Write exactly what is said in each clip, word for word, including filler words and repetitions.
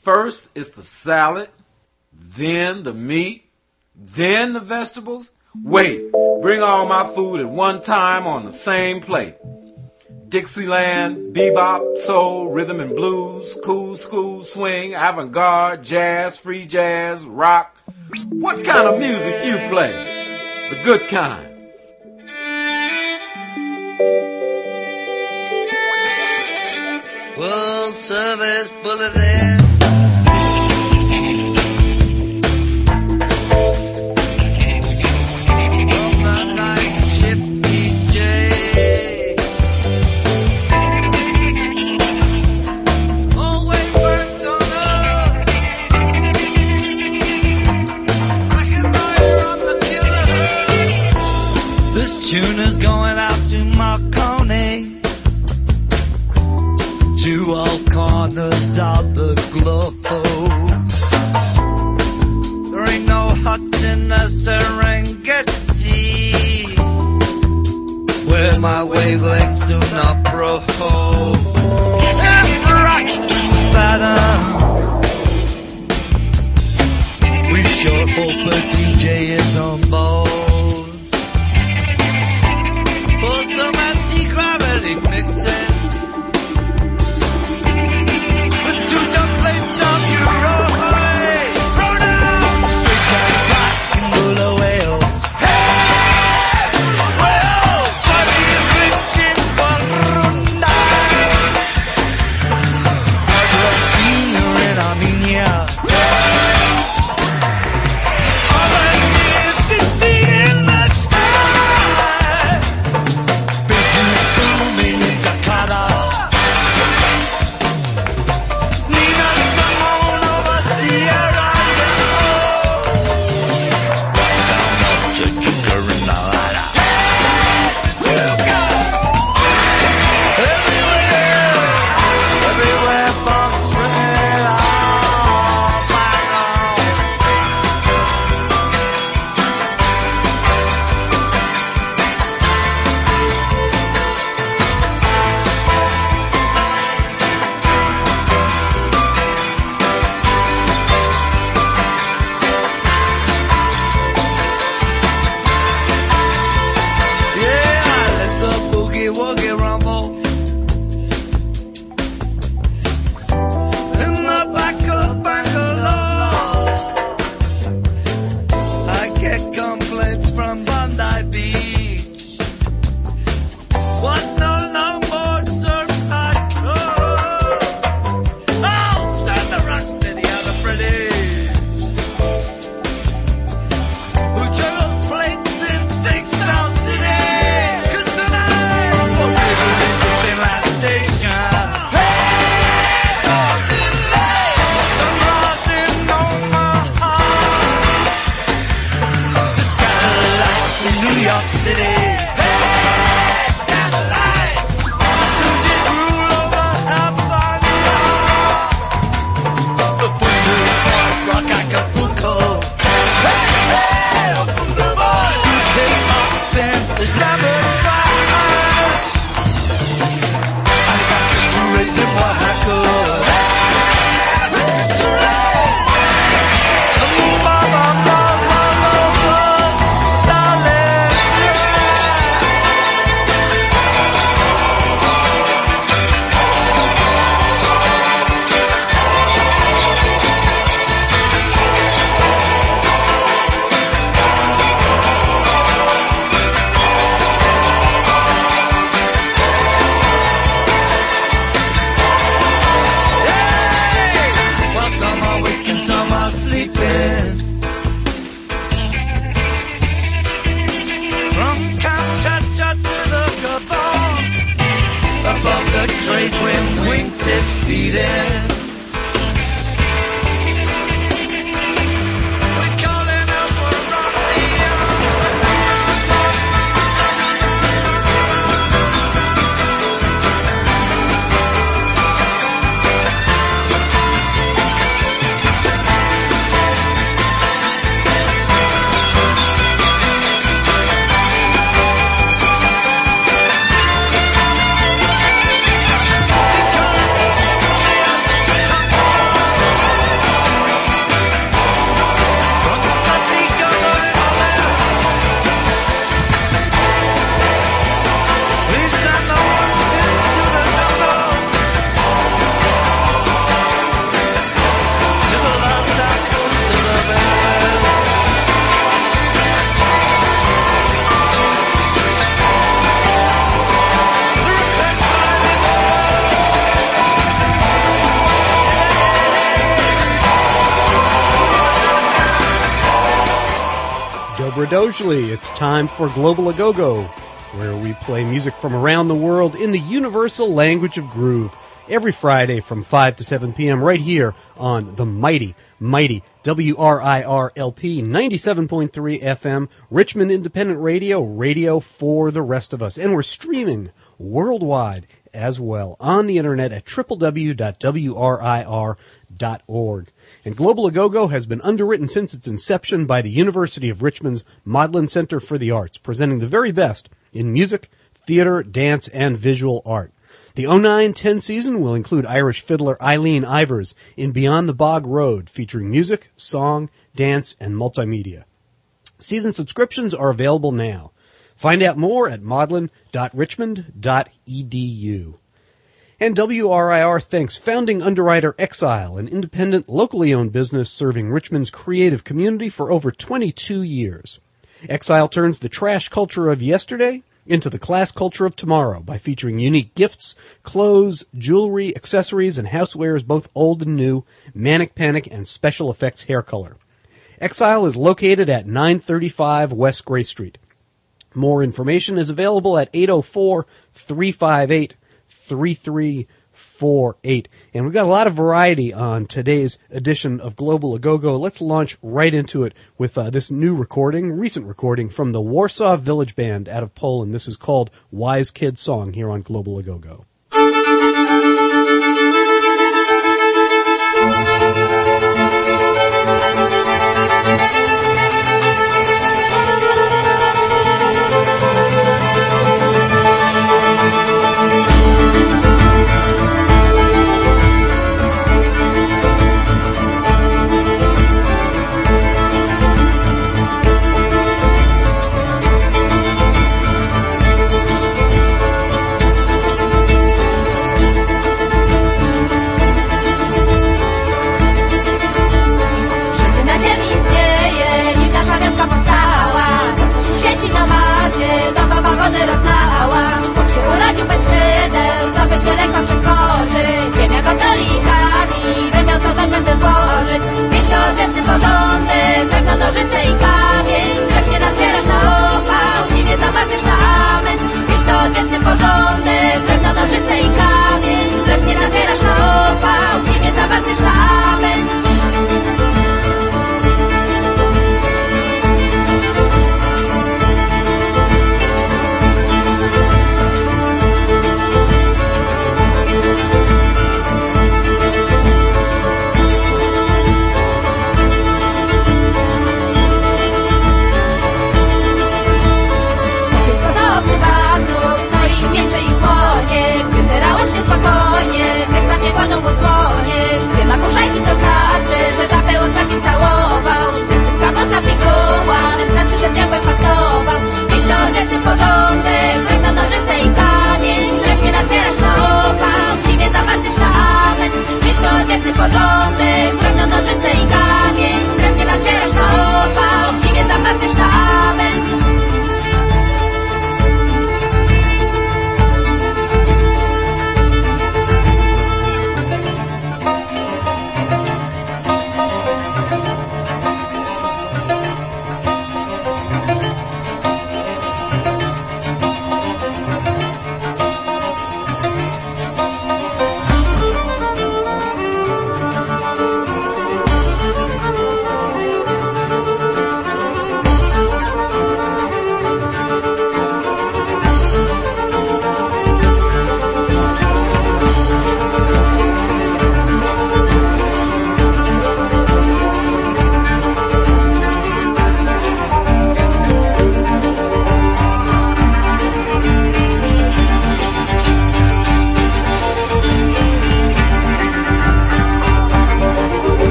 First is the salad, then the meat, then the vegetables. Wait, bring all my food at one time on the same plate. Dixieland, bebop, soul, rhythm and blues, cool school, swing, avant-garde, jazz, free jazz, rock. What kind of music you play? The good kind. World Service Bulletin. Tuner's going out to Marconi, to all corners of the globe. There ain't no hut in the Serengeti where my wavelengths do not probe. And rock Saturn, we sure hope a D J is on board for some anti-gravity mixing. But to the place of your own, throw down straight down black and roll away. Hey, well, what are you bitching for? Argentina and Armenia. All I need is sitting in the sky. Trade wind, wingtips beating. We're calling out for Bradosley. It's time for Global A Go-Go, where we play music from around the world in the universal language of groove. Every Friday from five to seven p.m. right here on the mighty, mighty W R I R L P ninety-seven point three F M, Richmond Independent Radio, radio for the rest of us. And we're streaming worldwide as well on the internet at w w w dot w r i r dot org. And Global A Go-Go has been underwritten since its inception by the University of Richmond's Modlin Center for the Arts, presenting the very best in music, theater, dance, and visual art. The oh nine ten season will include Irish fiddler Eileen Ivers in Beyond the Bog Road, featuring music, song, dance, and multimedia. Season subscriptions are available now. Find out more at modlin dot richmond dot e d u. And W R I R thanks founding underwriter Exile, an independent, locally owned business serving Richmond's creative community for over twenty-two years. Exile turns the trash culture of yesterday into the class culture of tomorrow by featuring unique gifts, clothes, jewelry, accessories, and housewares both old and new, Manic Panic, and special effects hair color. Exile is located at nine thirty-five West Gray Street. More information is available at eight oh four, three five eight, three three four eight. And we've got a lot of variety on today's edition of Global A Go-Go. Let's launch right into it with uh, this new recording, recent recording from the Warsaw Village Band out of Poland. This is called Wise Kid Song here on Global A Go-Go. Wody roznała, chłop się urodził bez szydeł, co by się lękał przetworzyć. Ziemia go tolikami, wymiał co do gęby włożyć. Wieś to odwieczny porządek, drewno, nożyce i kamień. Drewnie nazbierasz na opał, dziwie zamarniesz na amen. Wieś to odwieczny porządek, drewno, nożyce i kamień. Drewnie nazbierasz na opał, dziwie zamarniesz na amen. Spokojnie, jak na mnie kładą po dłonie. Gdy ma kuszajki, to znaczy, że żabę ostatnim całował. Gdy spyska moca pigułanem, znaczy, że z diabłem pracował. Dziś to odwieczny porządek, drewno, nożyce i kamień. Drewnie nazbierasz na opał, zimie zawartysz na amen. Dziś to odwieczny porządek, drewno, nożyce i kamień. Drewnie nazbierasz na opał, zimie zawartysz na amen.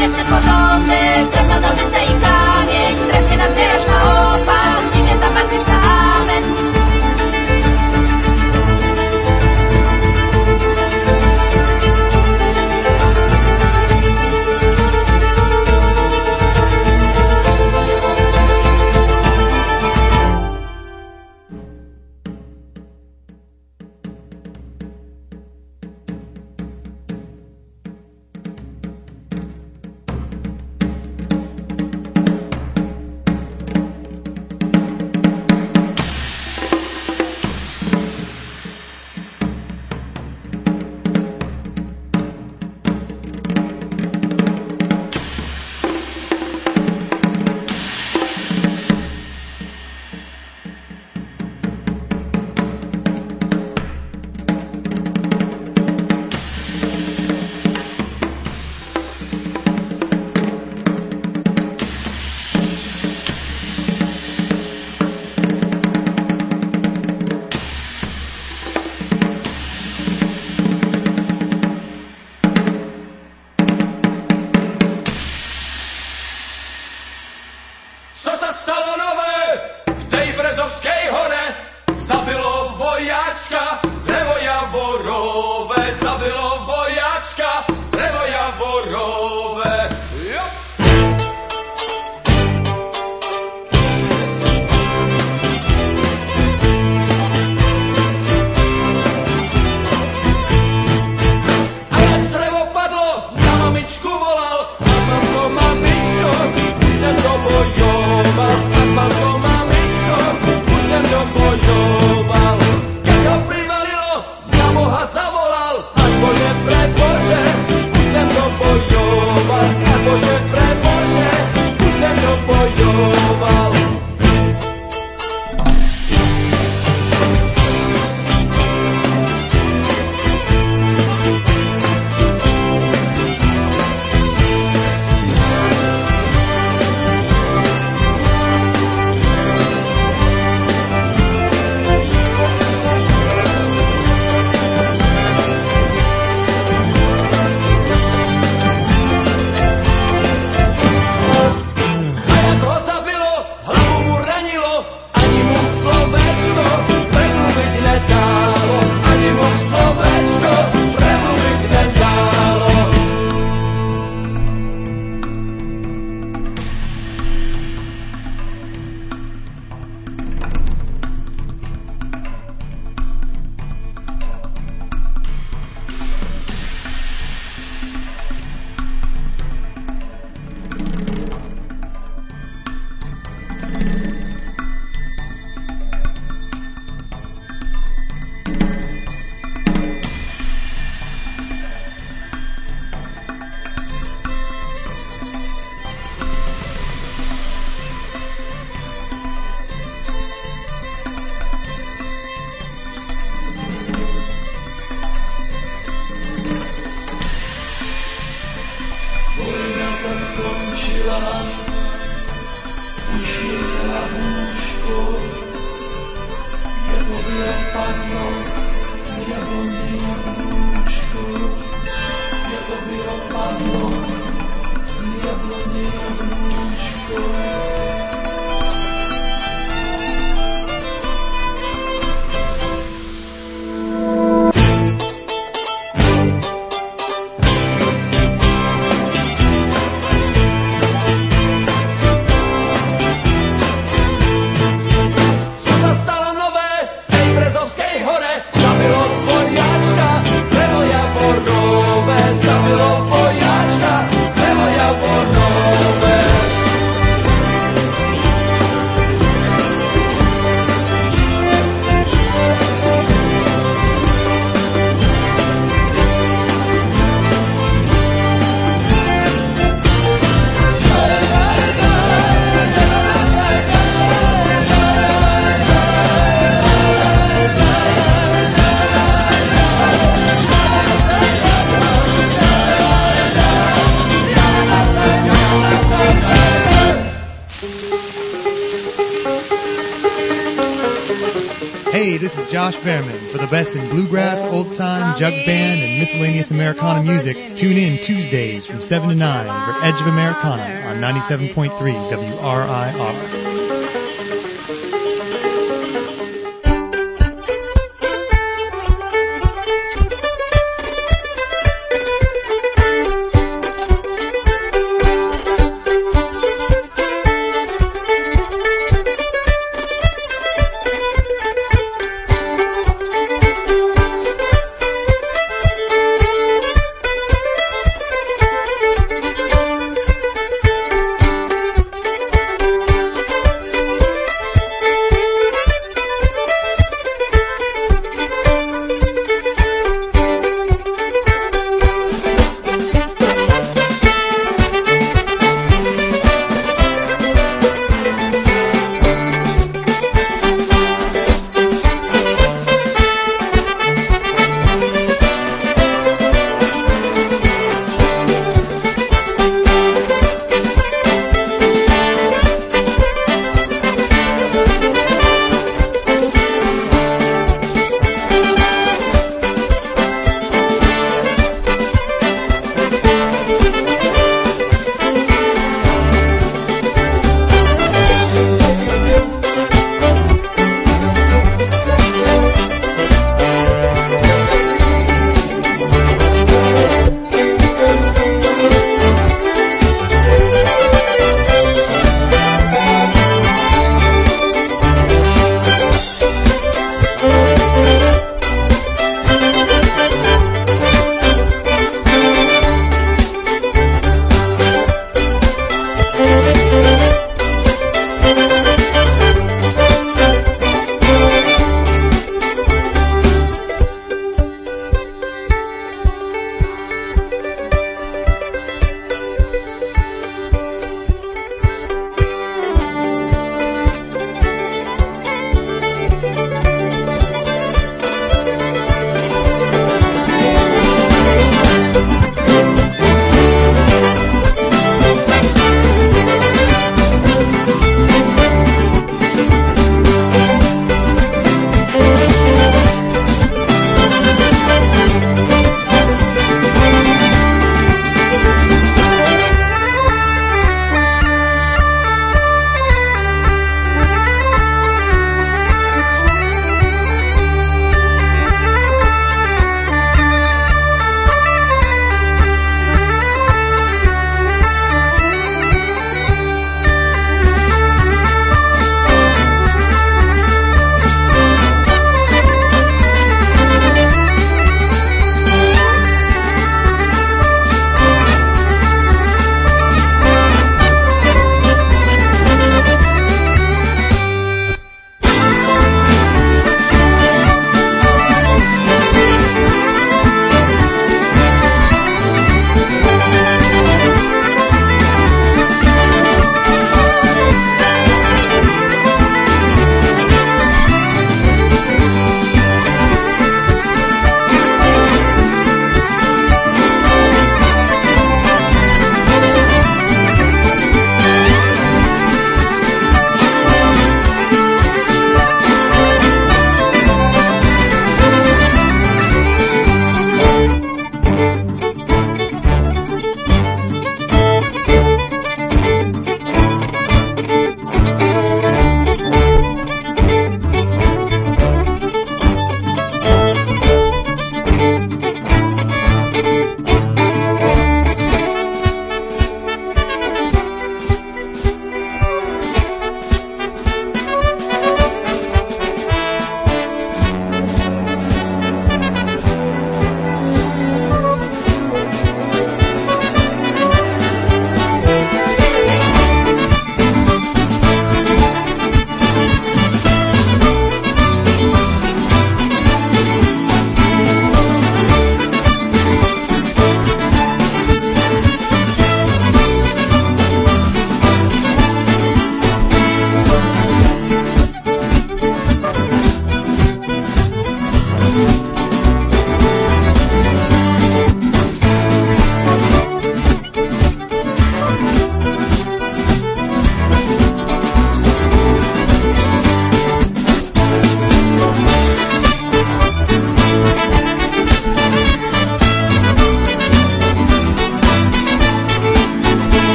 Niesny porządek, drewno, nożyce i kamień. Drew nie nazbierasz na opał, zimie zamacniesz na amen. Zabilo vojačka, drevo javorové, zabilo vojačka. this is Josh Behrman. For the best in bluegrass, old time, jug band, and miscellaneous Americana music, tune in Tuesdays from seven to nine for Edge of Americana on ninety-seven point three W R I R.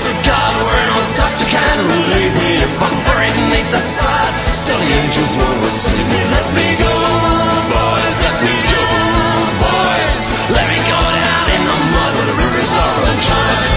grace of God, where no doctor can relieve me. If I'm buried beneath the sod, still the angels won't receive me. Let me go, boys, let me go, boys. Let me go down in the mud where the rivers are undry.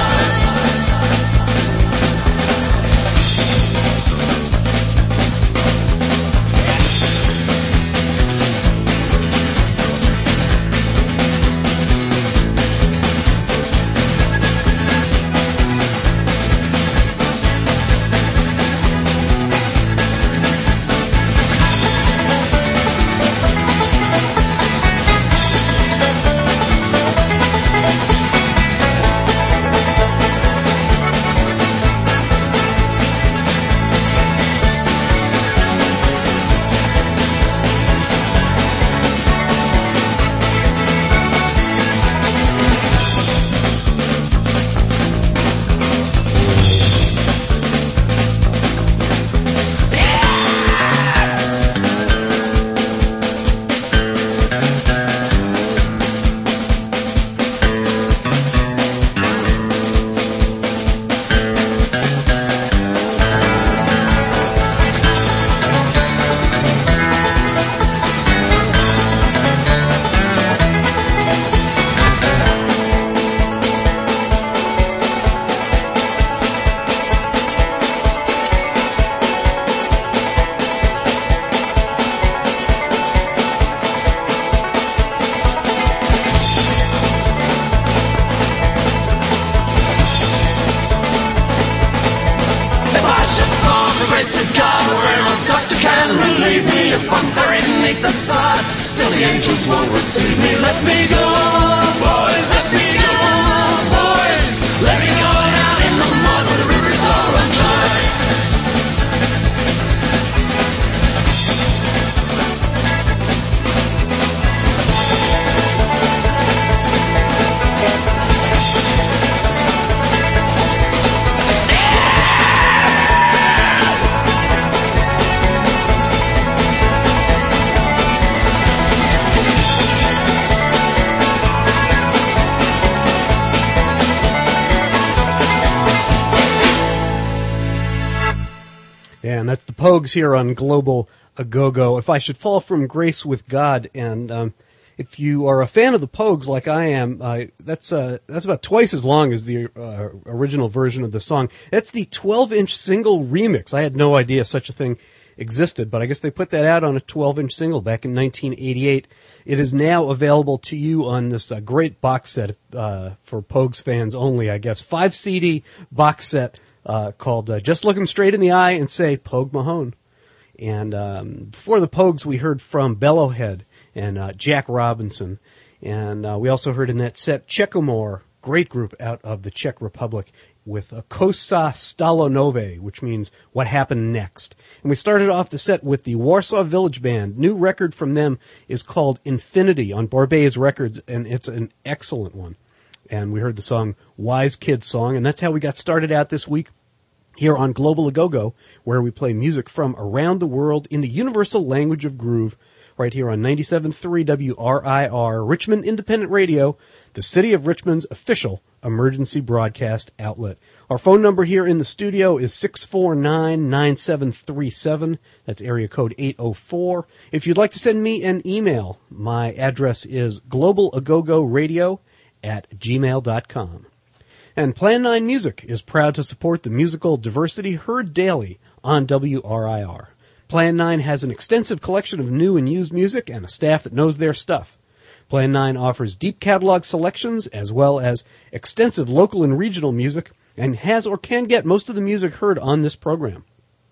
Pogues here on Global A-Go-Go. If I Should Fall From Grace with God, and um, if you are a fan of the Pogues like I am, uh, that's uh, that's about twice as long as the uh, original version of the song. That's the twelve-inch single remix. I had no idea such a thing existed, but I guess they put that out on a twelve-inch single back in nineteen eighty-eight. It is now available to you on this uh, great box set uh, for Pogues fans only, I guess. Five C D box set. Uh, called uh, Just Look 'Em Straight in the Eye and Say, Pogue Mahone. And um, before the Pogues, we heard from Bellowhead and uh, Jack Robinson. And uh, we also heard in that set Czechomor, great group out of the Czech Republic, with uh, Kosa Stalonove, which means What Happened Next. And we started off the set with the Warsaw Village Band. New record from them is called Infinity on Barbès Records, and it's an excellent one. And we heard the song Wise Kid Song, and that's how we got started out this week here on Global A-Go-Go, where we play music from around the world in the universal language of groove, right here on ninety-seven point three W R I R, Richmond Independent Radio, the City of Richmond's official emergency broadcast outlet. Our phone number here in the studio is six four nine, nine seven three seven. That's area code eight oh four. If you'd like to send me an email, my address is globalagogoradio at gmail dot com. And Plan nine Music is proud to support the musical diversity heard daily on W R I R. Plan nine has an extensive collection of new and used music and a staff that knows their stuff. Plan nine offers deep catalog selections as well as extensive local and regional music and has or can get most of the music heard on this program.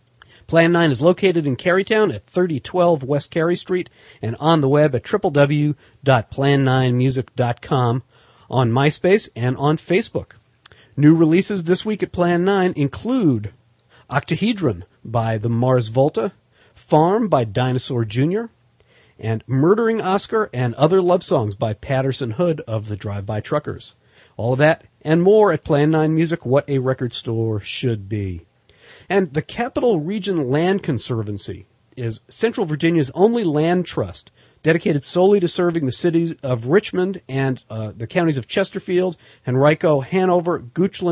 Plan nine is located in Carytown at thirty twelve West Cary Street and on the web at w w w dot plan nine music dot com, on MySpace, and on Facebook. New releases this week at Plan nine include Octahedron by the Mars Volta, Farm by Dinosaur Junior, and Murdering Oscar and Other Love Songs by Patterson Hood of the Drive-By Truckers. All of that and more at Plan nine Music, what a record store should be. And the Capital Region Land Conservancy is Central Virginia's only land trust dedicated solely to serving the cities of Richmond and uh, the counties of Chesterfield, Henrico, Hanover, Goochland,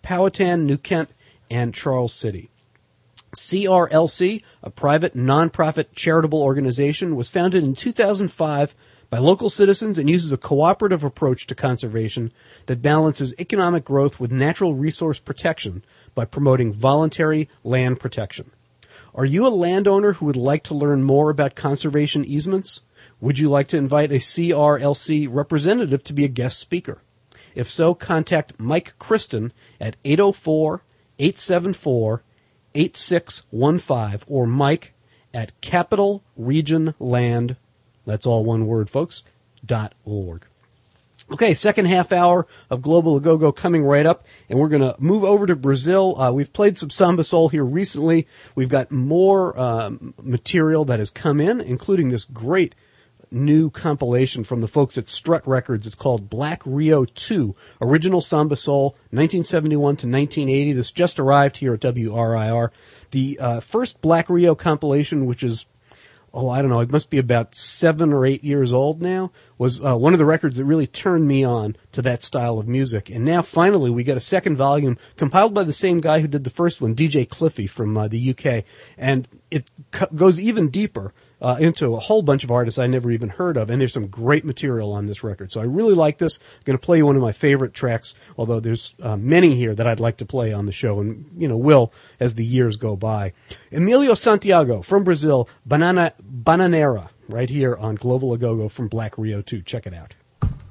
Powhatan, New Kent, and Charles City. C R L C, a private, nonprofit charitable organization, was founded in two thousand five by local citizens and uses a cooperative approach to conservation that balances economic growth with natural resource protection by promoting voluntary land protection. Are you a landowner who would like to learn more about conservation easements? Would you like to invite a C R L C representative to be a guest speaker? If so, contact Mike Kristen at eight oh four, eight seven four, eight six one five or Mike at Capital Region Land, that's all one word, folks, dot org. Okay, second half hour of Global Agogo coming right up, and we're going to move over to Brazil. Uh, we've played some Samba Soul here recently. We've got more um, material that has come in, including this great new compilation from the folks at Strut Records. It's called Black Rio two, Original Samba Soul, nineteen seventy-one to nineteen eighty. This just arrived here at W R I R. The uh, first Black Rio compilation, which is, oh, I don't know, it must be about seven or eight years old now, was uh, one of the records that really turned me on to that style of music. And now, finally, we got a second volume compiled by the same guy who did the first one, D J Cliffy from uh, the U K. And it co- goes even deeper uh, into a whole bunch of artists I never even heard of. And there's some great material on this record. So I really like this. I'm going to play you one of my favorite tracks, although there's uh, many here that I'd like to play on the show and, you know, will as the years go by. Emilio Santiago from Brazil, Banana Bananeira, right here on Global Agogo from Black Rio two. Check it out.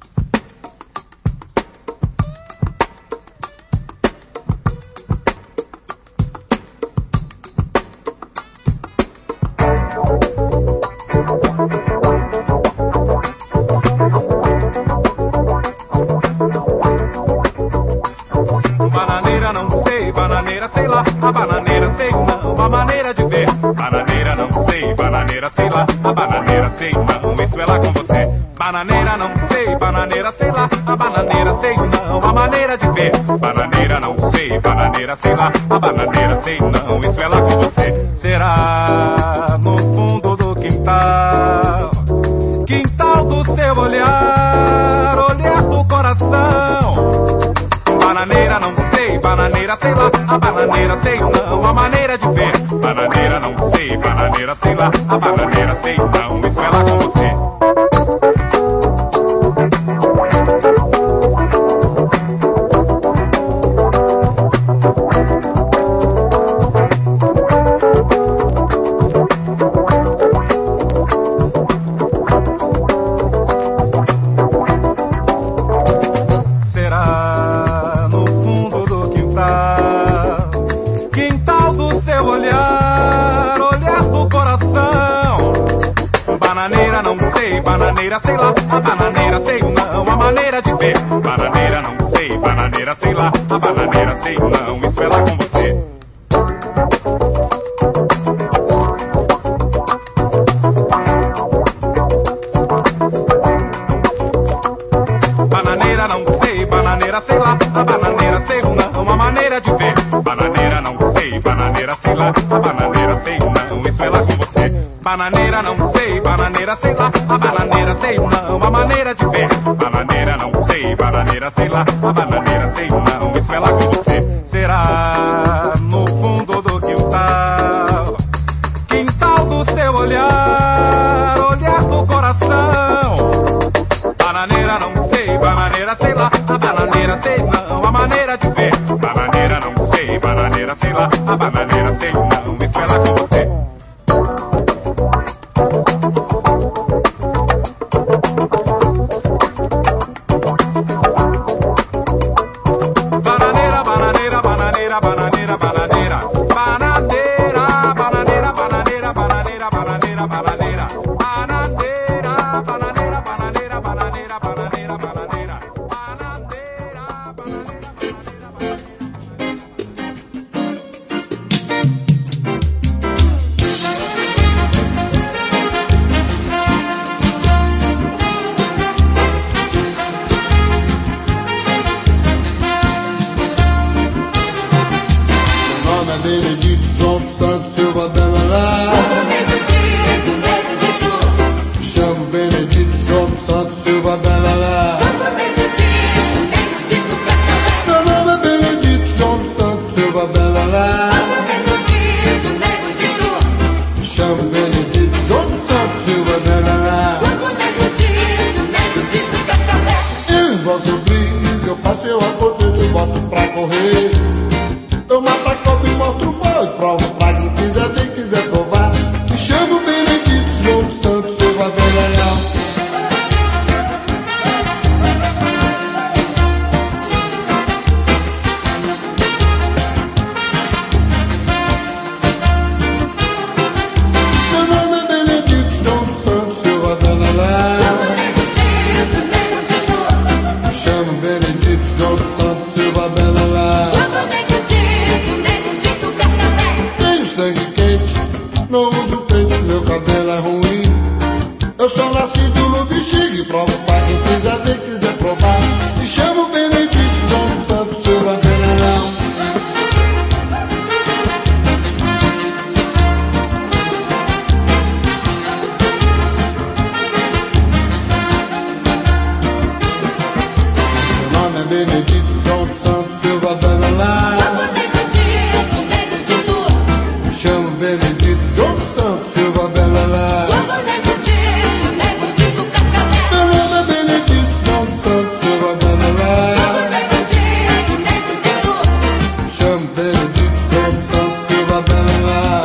Bananeira não sei, bananeira sei lá, a bananeira sei não, a maneira de ver. Bananeira não sei, bananeira sei lá, a bananeira sei não, isso é lá com você. Bananeira não sei, bananeira sei lá, a bananeira sei não, a maneira de ver. Bananeira não sei, bananeira sei lá, a bananeira sei não, isso é lá com você. Será no fundo do quintal, quintal do seu olhar, olhar do coração. Bananeira não sei, bananeira sei lá, a bananeira sei não, a maneira de ver. Bananeira não sei, bananeira sei lá, a bananeira sei não, isso é lá com você. Bananeira sei lá, a bananeira sei não, a maneira de ver. Bananeira não sei, bananeira sei lá, a bananeira sei não, isso é lá com você. Bananeira não sei, bananeira sei lá, a bananeira sei não, a maneira de ver. Bananeira não sei, bananeira sei lá, a bananeira sei não, isso é lá com você. Bananeira não sei, bananeira sei lá, a bananeira sei não, a maneira de ver. Bananeira não sei, bananeira sei lá, a bananeira sei não, isso é lá com você. Será no fundo do quintal, quintal do seu olhar, olhar do coração. Bananeira não sei, bananeira sei lá, a bananeira sei não, a maneira de ver. Bananeira não sei, bananeira sei lá, a bananeira sei não, isso é lá com você. Benedito, João Santos, Silva, Belalá. Me chamo Benedito, João Santos, Silva, Belalá. Meu nome é Benedito, João Santos, Silva, Belalá. Me chamo Benedito, João Santos, Silva, Belalá.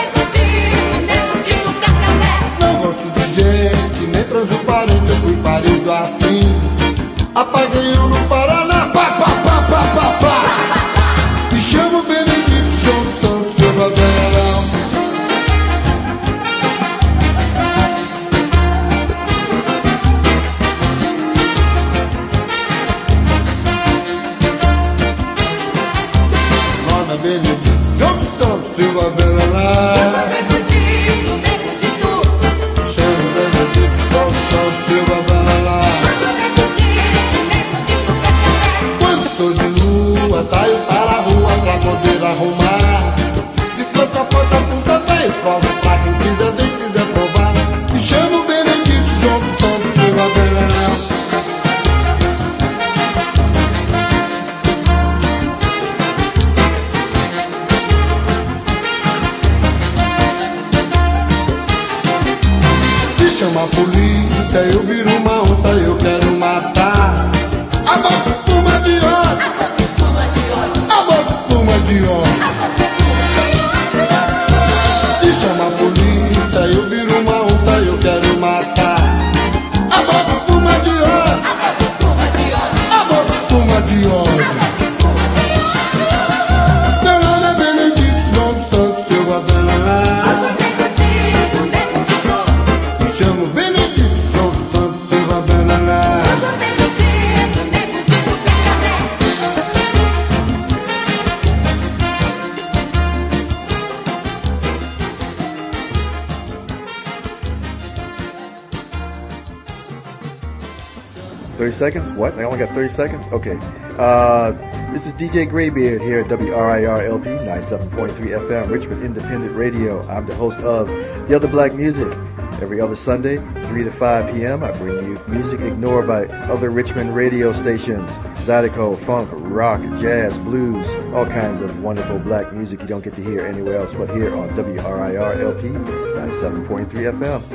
Não gosto de gente, nem transo parente, eu fui parido assim. Apaguei um no Paraná, pá, pá, pá, pá, pá, pá. Me chamo Benedito, João Santos, Silva, Belalá. Nome é Benedito, João Santos, Silva, Belalá. Chamo Benedito, João Santos, Silva, Belalá. Quando estou de lua, saio para a rua pra poder arrumar. Se troca a ponta, punta, vai, provo pra quem quiser, vem quiser provar. Me chamo Benedito, João Santos, Silva, Belalá. Se chama a polícia, eu viro uma onça, eu quero matar. A boca espuma de ódio, a boca espuma de ódio. Se chama a polícia, eu viro uma onça, eu quero matar. A boca espuma de ódio, a boca espuma de ódio. Meu nome é Benedito, João Santos, Silva, Belalá. Me chamo Benedito, João Santos, Silva, Belalá. thirty seconds? What? I only got thirty seconds? Okay. Uh, this is D J Graybeard here at W R I R L P ninety-seven point three F M, Richmond Independent Radio. I'm the host of The Other Black Music. Every other Sunday, three to five p.m., I bring you music ignored by other Richmond radio stations. Zydeco, funk, rock, jazz, blues, all kinds of wonderful black music you don't get to hear anywhere else but here on W R I R L P ninety-seven point three F M.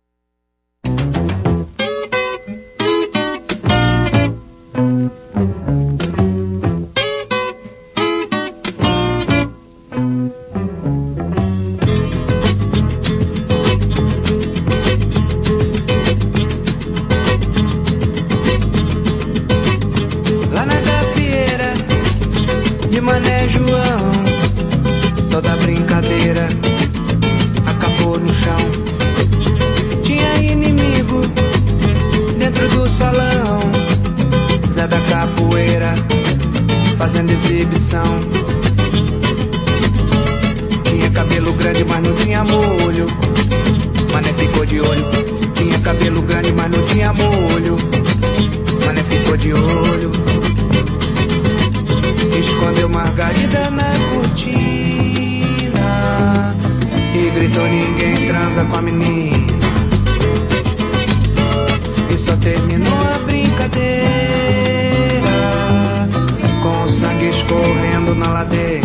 Lá na gafieira de Mané João, toda brincadeira acabou no chão. Tinha inimigo dentro do salão, Zé da Capoeira fazendo exibição. Tinha cabelo grande, mas não tinha molho. Mané ficou de olho. Tinha cabelo grande, mas não tinha molho. Mané ficou de olho. Escondeu Margarida na cortina e gritou: ninguém transa com a menina. E só terminou a brincadeira com o sangue escorrendo na ladeira.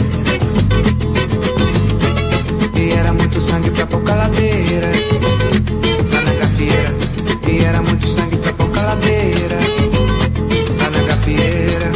E era muito sangue pra pouca ladeira. Lá na gafieira. E era muito sangue pra pouca ladeira. Lá na gafieira.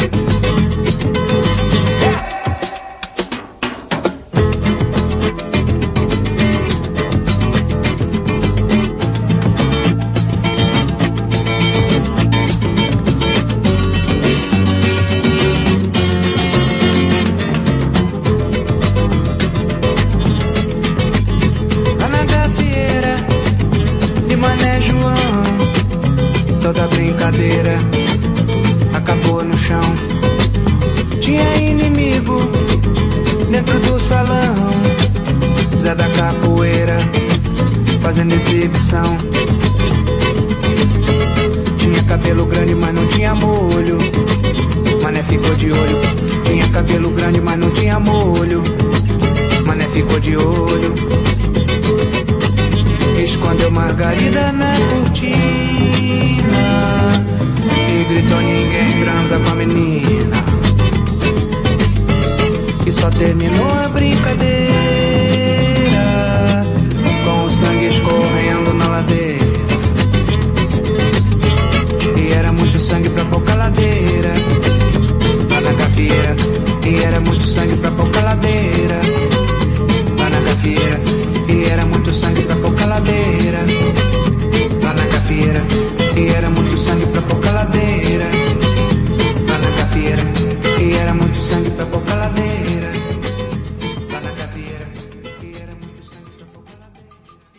Lá na gafieira de Mané João, toda brincadeira acabou no chão. Tinha inimigo dentro do salão, Zé da Capoeira fazendo exibição. Tinha cabelo grande, mas não tinha molho. Mané ficou de olho. Tinha cabelo grande, mas não tinha molho. Mané ficou de olho. Escondeu Margarida na cortina E gritou: ninguém transa com a menina. E só terminou a brincadeira com o sangue escorrendo na ladeira. E era muito sangue pra pouca ladeira. Lá na gafieira. E era muito sangue pra pouca ladeira. Lá na gafieira. E era muito sangue pra pouca ladeira. Lá na gafieira. E era muito sangue pra pouca ladeira. Lá na gafieira. E era muito sangue pra pouca ladeira. Lá na gafieira. E era muito sangue pra pouca ladeira.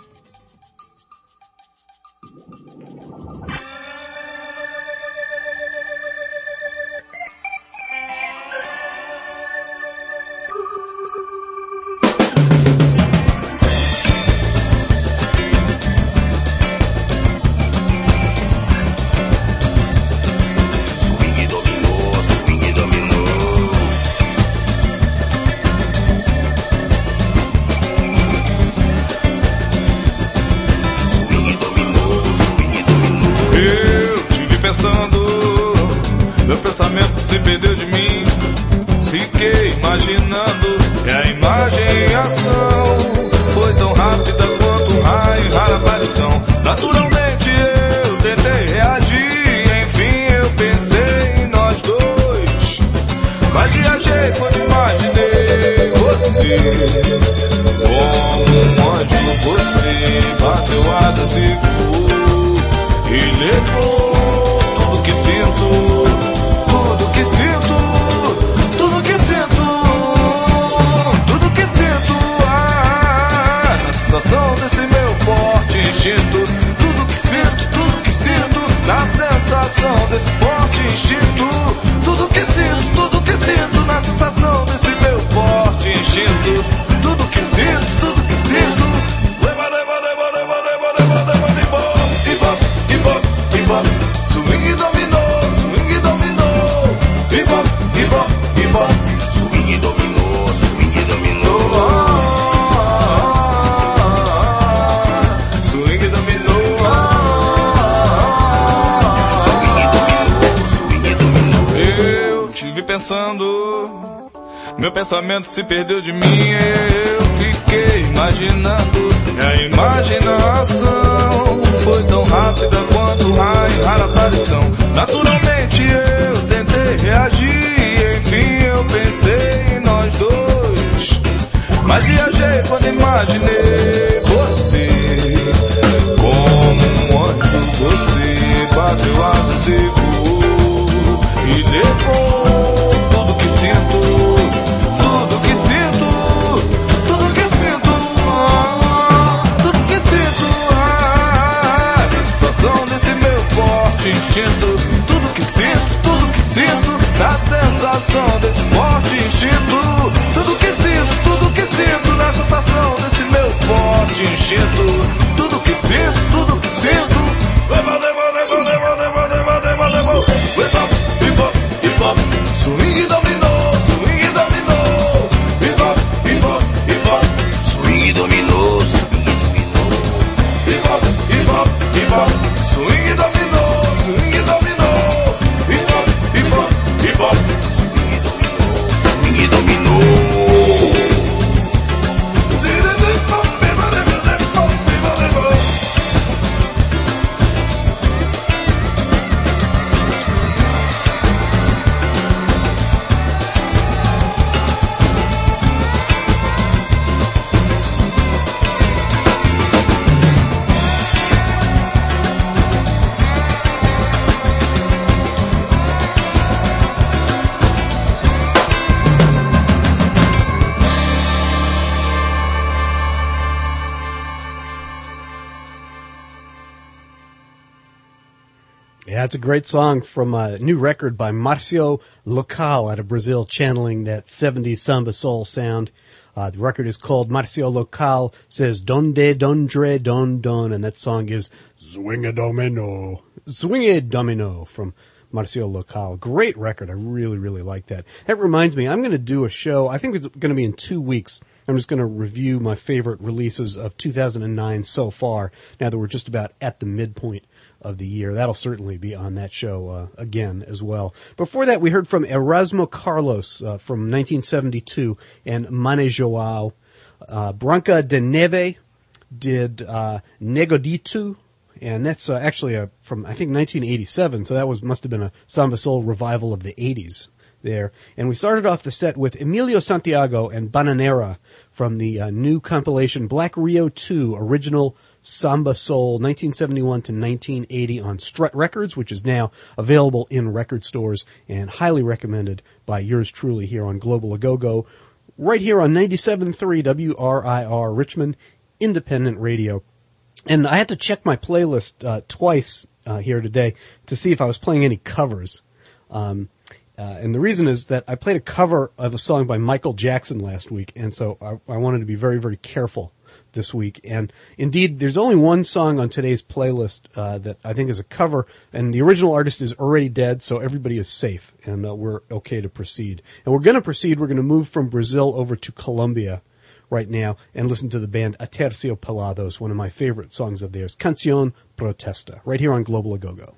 Se perdeu de mim, fiquei imaginando. E a imagem em ação foi tão rápida quanto um raio em rara aparição. Naturalmente eu tentei reagir, enfim eu pensei em nós dois. Mas viajei quando imaginei você. Como um anjo você bateu asas e voou e levou tudo que sinto. Tudo que sinto, tudo que sinto, tudo que sinto, ah, na sensação desse meu forte instinto. Tudo que sinto, tudo que sinto, na sensação desse forte instinto. Tudo que sinto, tudo que sinto, na sensação desse meu forte instinto. Tudo que sinto, tudo que sinto. Leva, leva, leva, leva, leva, leva, leva, leva. Hip hop, hip hop, hip hop, swing dominó. Hip hop, hip hop, hip hop, swing dominou, swing dominou, swing dominou, swing dominou, swing dominou. Eu tive pensando, meu pensamento se perdeu de mim. Eu fiquei imaginando, e a imaginação foi tão rápida quanto um raio em rara aparição. Naturalmente eu tentei reagir, enfim eu pensei em nós dois. Mas viajei quando imaginei você. Como um anjo você bateu asas e voou e levou tudo que sinto, tudo que sinto, tudo que sinto, ah, tudo que sinto, ah, a sensação desse meu forte instinto. Tudo que sinto, tudo que sinto, na sensação desse forte instinto. Tudo que sinto, tudo que sinto, na sensação desse meu forte instinto. Tudo que sinto, tudo que sinto. Leva, leva, leva, leva, leva, leva, leva, leva. Hip hop, hip hop, hip hop, swing dominou, swing dominou. Hip hop, hip hop, hip hop, swing dominou, swing dominou. Hip hop, hip hop, hip hop, swing dominou, swing dominou. Hip hop, hip hop, hip hop, swing dominou, swing dominou. Yeah, it's a great song from a new record by Marcio Local out of Brazil, channeling that seventies samba soul sound. Uh, the record is called Marcio Local Says Donde Dondre Don Don, and that song is Swinga Domino. Swinga Domino from Marcio Local. Great record. I really, really like that. That reminds me, I'm going to do a show, I think it's going to be in two weeks. I'm just going to review my favorite releases of two thousand nine so far, now that we're just about at the midpoint of the year. That'll certainly be on that show uh, again as well. Before that, we heard from Erasmo Carlos uh, from nineteen seventy-two and Mane Joao. Uh, Branca de Neve did uh, Negoditu, and that's uh, actually a, from, I think, nineteen eighty-seven, so that was must have been a Samba Soul revival of the eighties there. And we started off the set with Emilio Santiago and Bananera from the uh, new compilation Black Rio two, Original Samba Soul, nineteen seventy-one to nineteen eighty on Strut Records, which is now available in record stores and highly recommended by yours truly here on Global A-Go-Go, right here on ninety-seven point three W R I R, Richmond Independent Radio. And I had to check my playlist uh, twice uh, here today to see if I was playing any covers. Um, uh, and the reason is that I played a cover of a song by Michael Jackson last week, and so I, I wanted to be very, very careful this week. And indeed, there's only one song on today's playlist uh, that I think is a cover, and the original artist is already dead, so everybody is safe, and uh, we're okay to proceed. And we're going to proceed. We're going to move from Brazil over to Colombia right now and listen to the band Aterciopelados, one of my favorite songs of theirs, Canción Protesta, right here on Global A-Go-Go.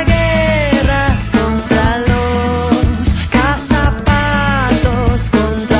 Contra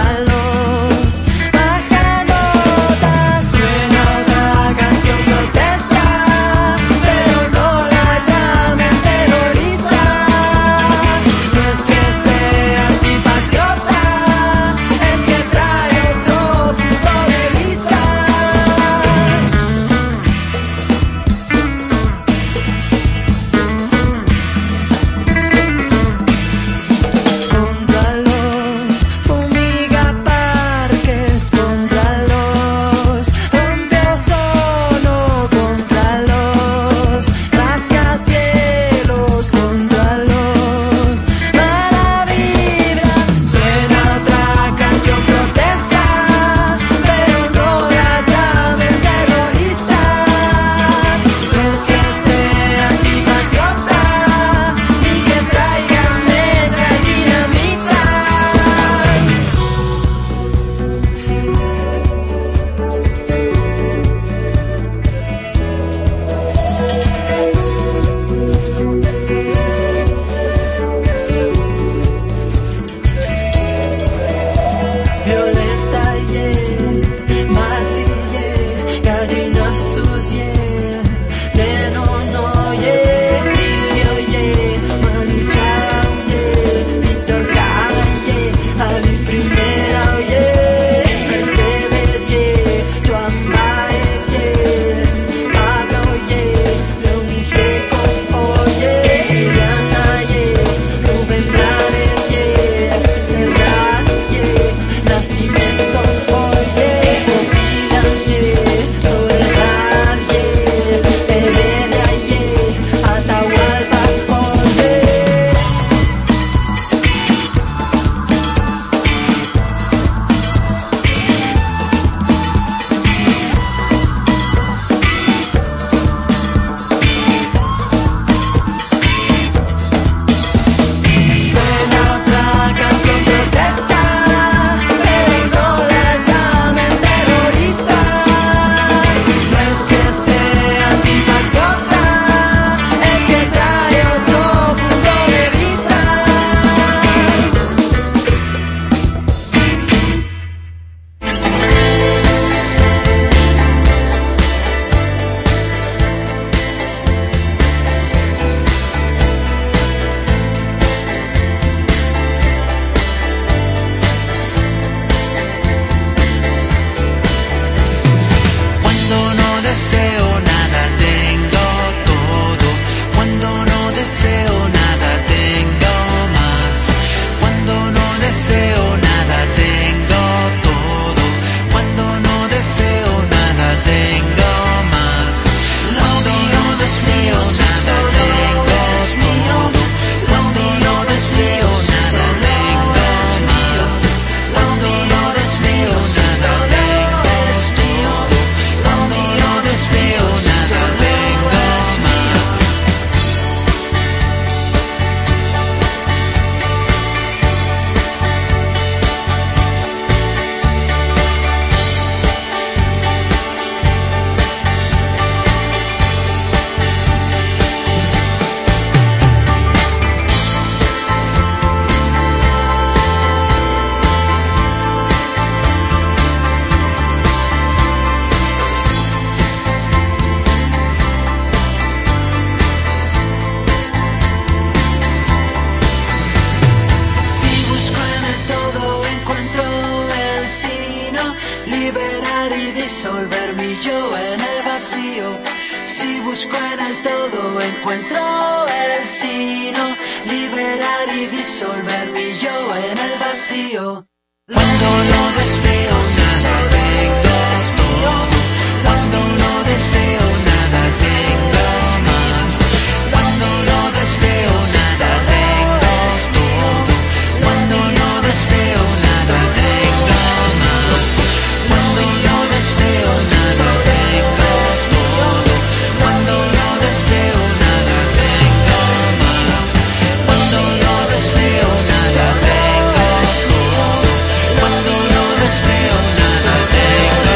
disolver mi yo en el vacío. Si busco en el todo encuentro el sino, liberar y disolver mi yo en el vacío. Cuando no deseo nada tengo todo, cuando no deseo nada tengo más, cuando no deseo nada tengo todo, cuando no deseo nada tengo más, cuando no deseo nada tengo todo, cuando no deseo nada tengo más, cuando no deseo nada tengo todo, cuando no deseo nada tengo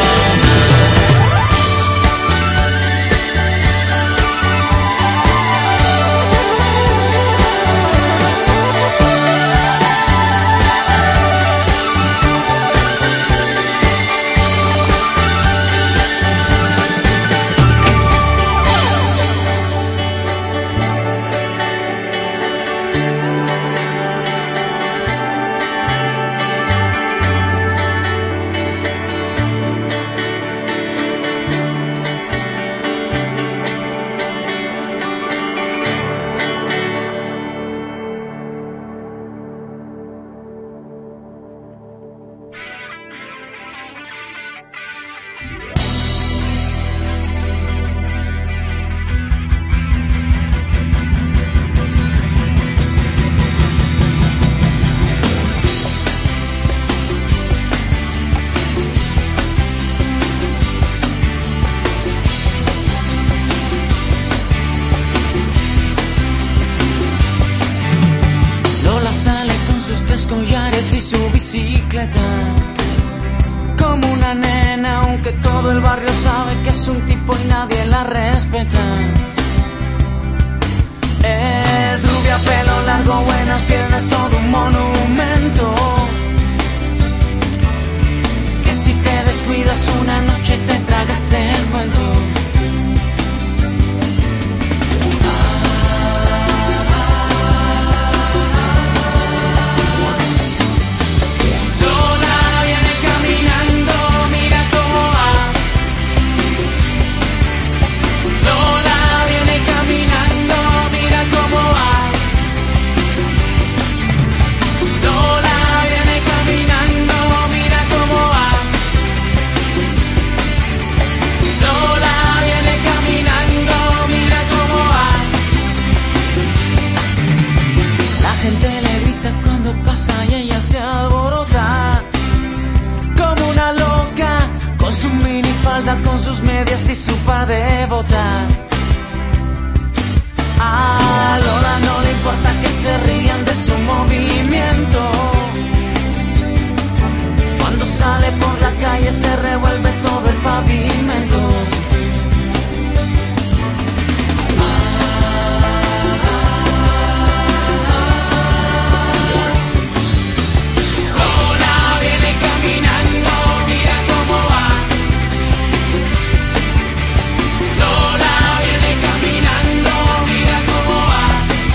collares y su bicicleta, como una nena, aunque todo el barrio sabe que es un tipo y nadie la respeta. Es rubia, pelo largo, buenas piernas, todo un monumento, que si te descuidas una noche te tragas el cuento. Con sus medias y su par de botas. A Lola no le importa que se rían de su movimiento. Cuando sale por la calle se revuelve todo el pavimento. Lola viene caminando, mira cómo va. Lola viene caminando, mira cómo va.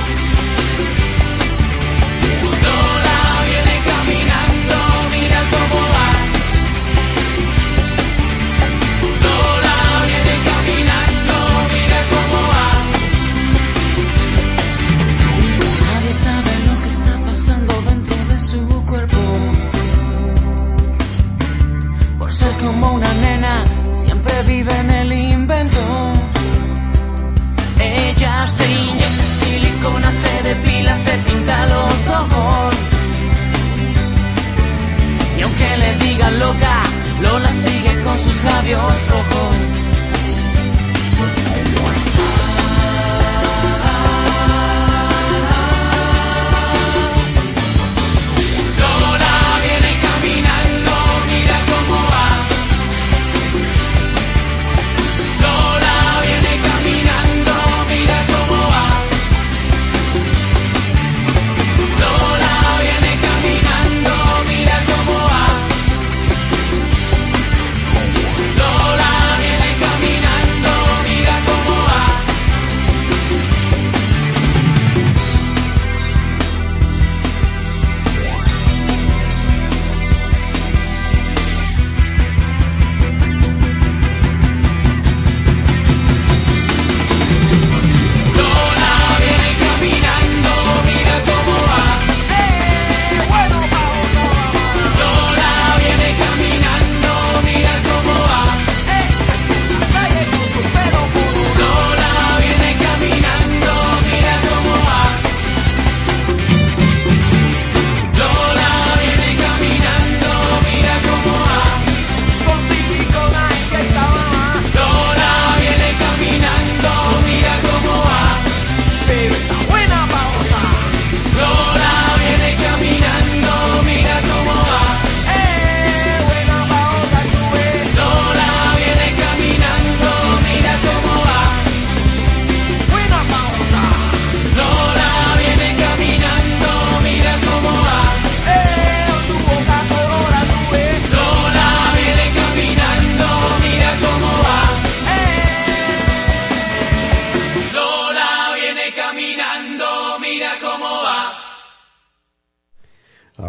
Lola viene caminando, mira cómo va. Lola viene caminando, mira cómo va. Nadie sabe lo que está pasando dentro de su cuerpo. Por ser como una nena, siempre vive en el invento. Ella se inyecta silicona, se depila, se pinta los ojos. Y aunque le digan loca, Lola sigue con sus labios rojos. Lola viene caminando, mira cómo va. Lola viene caminando, mira cómo va. Lola viene caminando, mira cómo va. Lola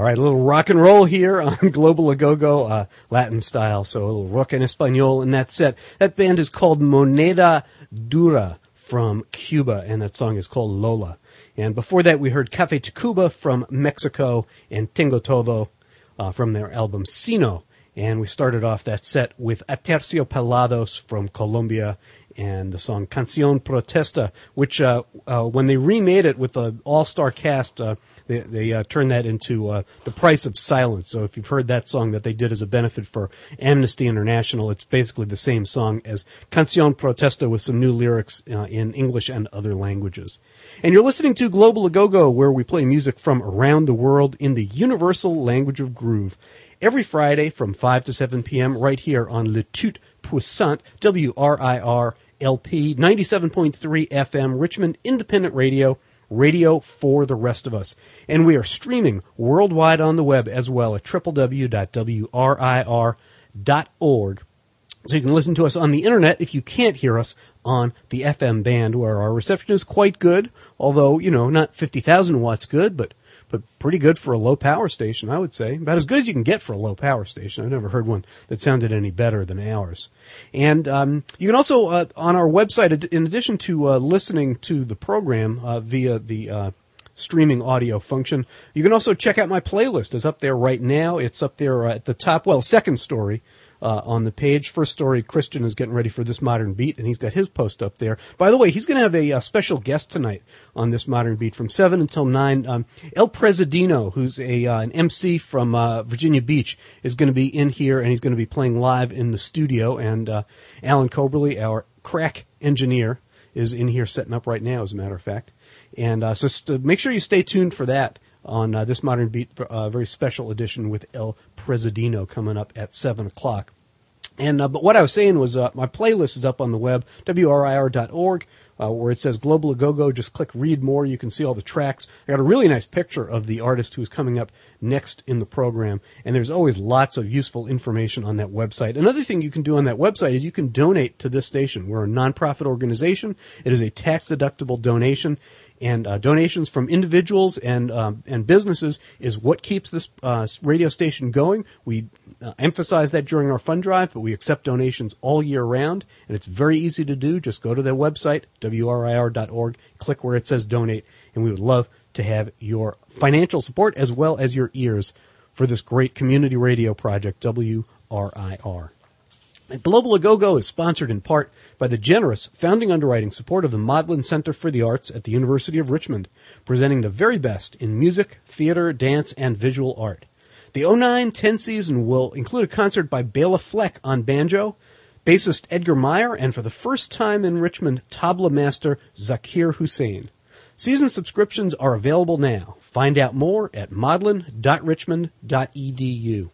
right, a little rock and roll here on Global A Go-Go, uh, Latin style, so a little rock en español in that set. That band is called Moneda Dura from Cuba, and that song is called Lola. And before that, we heard Café Tacuba from Mexico and Tengo Todo uh, from their album Sino. And we started off that set with Aterciopelados from Colombia and the song Canción Protesta, which uh, uh, when they remade it with the all-star cast, uh, they, they uh, turned that into uh, The Price of Silence. So if you've heard that song that they did as a benefit for Amnesty International, it's basically the same song as Canción Protesta with some new lyrics uh, in English and other languages. And you're listening to Global A Go-Go, where we play music from around the world in the universal language of groove. Every Friday from five to seven p.m. right here on Le Tout Puissant, W R I R L P, ninety-seven point three F M, Richmond Independent Radio, radio for the rest of us. And we are streaming worldwide on the web as well at w w w dot w r i r dot org. So you can listen to us on the internet if you can't hear us on the F M band, where our reception is quite good, although, you know, not fifty thousand watts good, but but pretty good for a low-power station, I would say. About as good as you can get for a low-power station. I've never heard one that sounded any better than ours. And um, you can also, uh, on our website, in addition to uh, listening to the program uh, via the uh, streaming audio function, you can also check out my playlist. It's up there right now. It's up there uh, at the top, well, second story. Uh, on the page. First story, Christian is getting ready for This Modern Beat, and he's got his post up there. By the way, he's going to have a, a special guest tonight on This Modern Beat from seven until nine. Um, El Presidino, who's a uh, an M C from uh, Virginia Beach, is going to be in here, and he's going to be playing live in the studio. And uh, Alan Coberly, our crack engineer, is in here setting up right now, as a matter of fact. And uh, so st- make sure you stay tuned for that on uh, This Modern Beat, a uh, very special edition with El Presidino coming up at seven o'clock. And uh, but what I was saying was uh, my playlist is up on the web, w r i r dot org, uh, where it says Global A Go-Go. Just click Read More. You can see all the tracks. I got a really nice picture of the artist who's coming up next in the program, and there's always lots of useful information on that website. Another thing you can do on that website is you can donate to this station. We're a nonprofit organization. It is a tax-deductible donation. And uh, donations from individuals and um, and businesses is what keeps this uh, radio station going. We uh, emphasize that during our fund drive, but we accept donations all year round, and it's very easy to do. Just go to their website, w r i r dot org, click where it says donate, and we would love to have your financial support as well as your ears for this great community radio project, W R I R. Global A Go-Go is sponsored in part by the generous founding underwriting support of the Modlin Center for the Arts at the University of Richmond, presenting the very best in music, theater, dance, and visual art. The oh nine ten season will include a concert by Bela Fleck on banjo, bassist Edgar Meyer, and for the first time in Richmond, tabla master Zakir Hussain. Season subscriptions are available now. Find out more at modlin dot richmond dot e d u.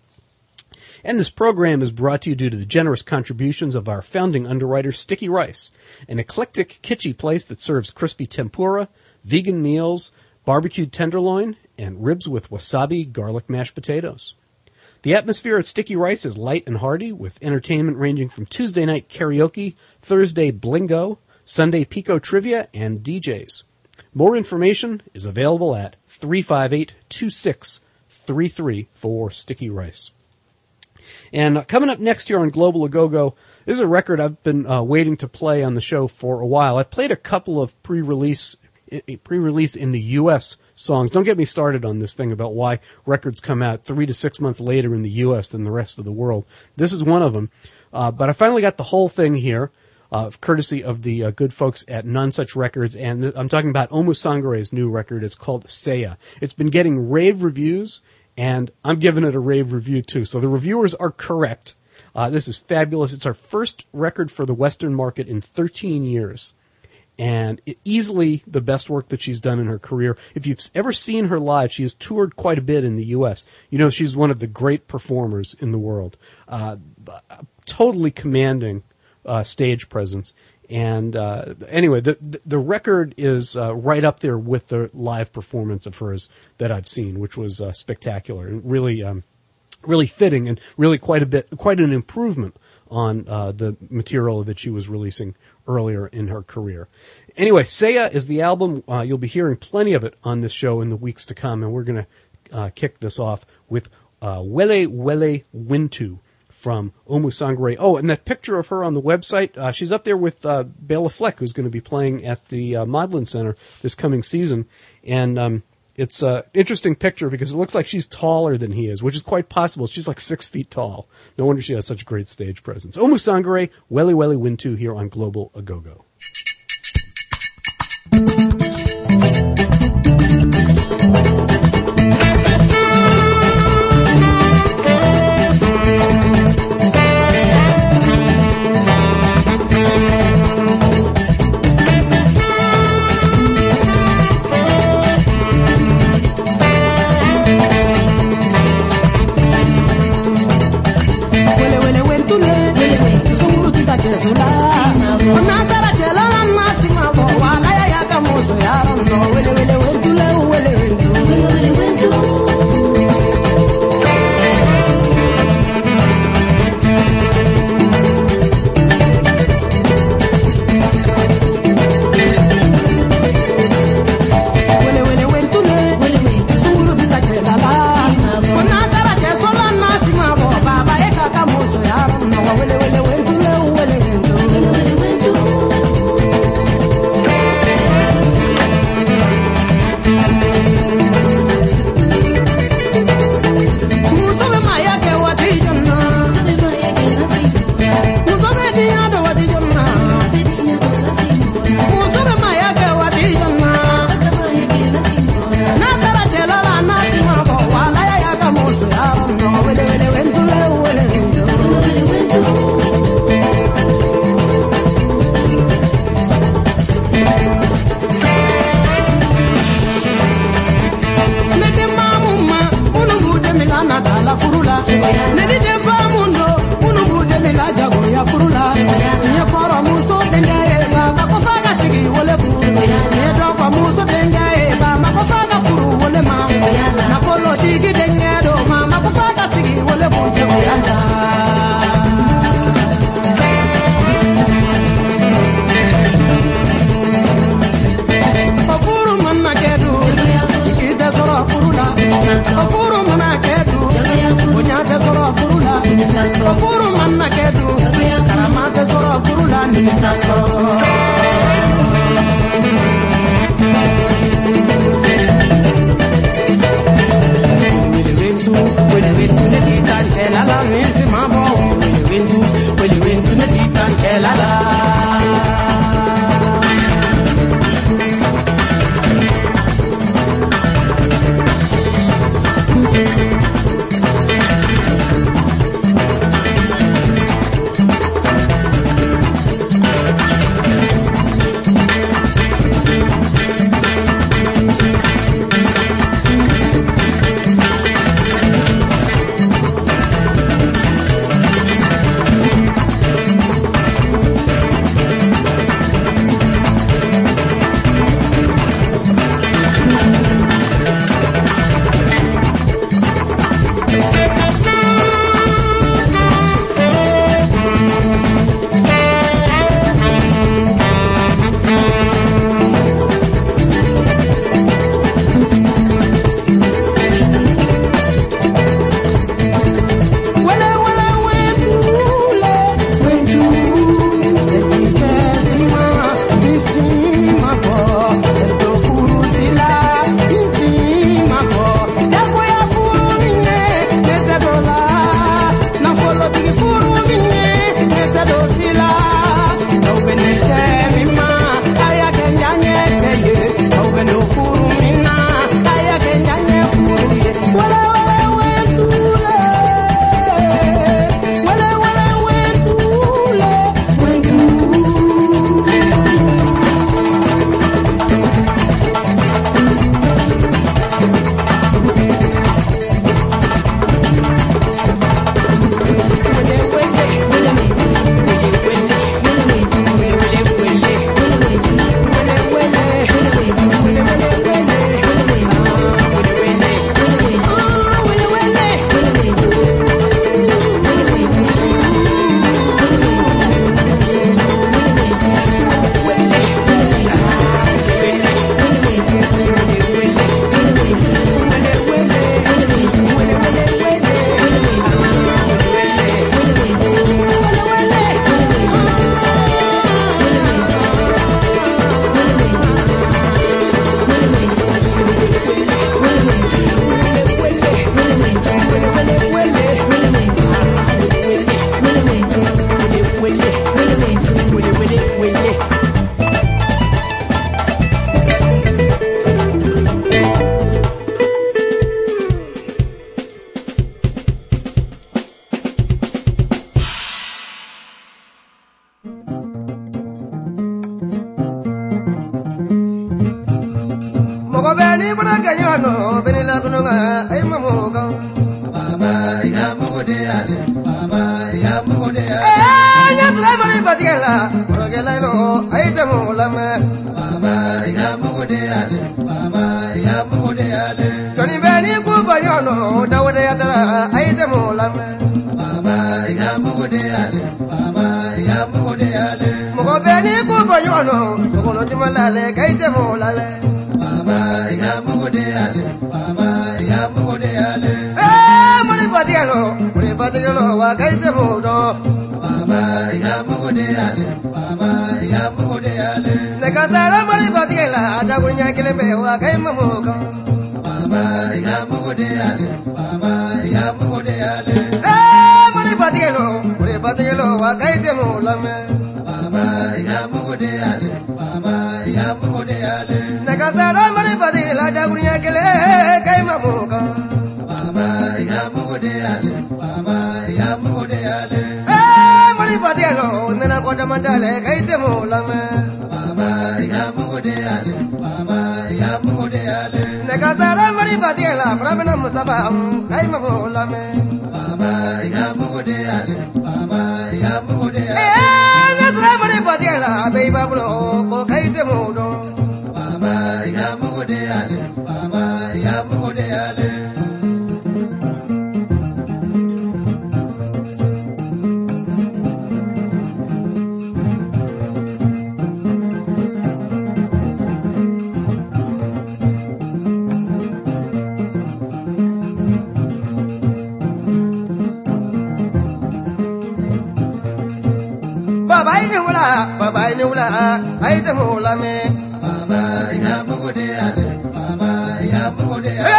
And this program is brought to you due to the generous contributions of our founding underwriter, Sticky Rice, an eclectic, kitschy place that serves crispy tempura, vegan meals, barbecued tenderloin, and ribs with wasabi garlic mashed potatoes. The atmosphere at Sticky Rice is light and hearty, with entertainment ranging from Tuesday night karaoke, Thursday blingo, Sunday pico trivia, and D Js. More information is available at three five eight, two six three three for Sticky Rice. And uh, coming up next year on Global A Go-Go, this is a record I've been uh, waiting to play on the show for a while. I've played a couple of pre-release pre-release in the U S songs. Don't get me started on this thing about why records come out three to six months later in the U S than the rest of the world. This is one of them. Uh, but I finally got the whole thing here, uh, courtesy of the uh, good folks at None Such Records. And th- I'm talking about Omu Sangare's new record. It's called Seiya. It's been getting rave reviews, and I'm giving it a rave review too. So the reviewers are correct. Uh, this is fabulous. It's our first record for the Western market in thirteen years. And it, easily the best work that she's done in her career. If you've ever seen her live, she has toured quite a bit in the U S. You know, she's one of the great performers in the world. Uh, totally commanding uh, stage presence. And uh, anyway, the, the the record is uh, right up there with the live performance of hers that I've seen, which was uh, spectacular and really, um, really fitting and really quite a bit, quite an improvement on uh, the material that she was releasing earlier in her career. Anyway, Seiya is the album. Uh, you'll be hearing plenty of it on this show in the weeks to come, and we're going to uh, kick this off with uh, Wele Wele Wintu from Omu Sangre. Oh, and that picture of her on the website, uh, she's up there with uh, Bela Fleck, who's going to be playing at the uh, Modlin Center this coming season. And um, it's an interesting picture because it looks like she's taller than he is, which is quite possible. She's like six feet tall. No wonder she has such great stage presence. Omu Sangre, Wele Wele Wintu here on Global Agogo. ganyano benila kununga ay mamuka baba ya mugode ale baba ya mugode ale eh nya tramari batigela rogela lo ay temulame baba ya mugode ale baba ya mugode ale toni beni ku banyano dawde yadara ay temulame baba ya mugode ale baba ya mugode ale mugo beni ku banyano sokono jumalale kay temulale baba ya mugode ale baba ya mugode ale eh mani batigelo mani batigelo wa kay temudo baba ya mugode ale baba ya mugode ale nakasara mani batigela adagunya kelebe wa kay mamuka baba ya mugode ale baba ya mugode ale eh mani batigelo mani batigelo wa kay temulame baba ya mugode ale baba ya mugode ale nakasara mani batigela adagunya kele kay mamuka baba ya mugode ale baba ya mugode ale eh mani batigelo nena kwanda mandale kay temulame baba ya mugode ale baba ya mugode ale nakasara mani batigela framena musaba kay mamulame baba ya mugode ale baba ya mugode ale eh nasra mani batigela bay bablo ko kay temudo baba ya mugode ale baba ya mugode ale baba ini wala baba ini wala ay temulame baba ya mugode ale baba ya mugode ale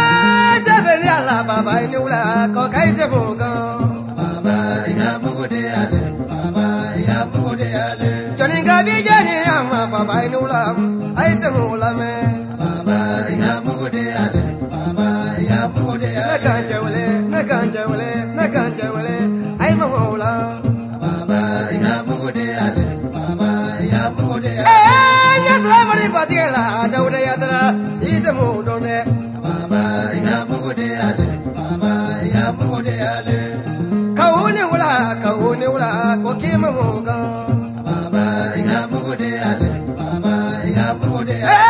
eh jabeni ala baba ini wala ko kay temuga baba ya mugode ale baba ya mugode ale joni gabi jani ama baba ini wala ay temulame baba ya mugode ale baba ya mugode ale nakanjawle nakanjawle nakanjawle ay mamula baba ya mugode ale baba ya mugode ale eh nyasra mari batigela dawde yadra itemudo ne baba ya mugode ale baba ya mugode ale kaune wala kaune wala ko kimamuga baba ya mugode ale baba ya mugode ale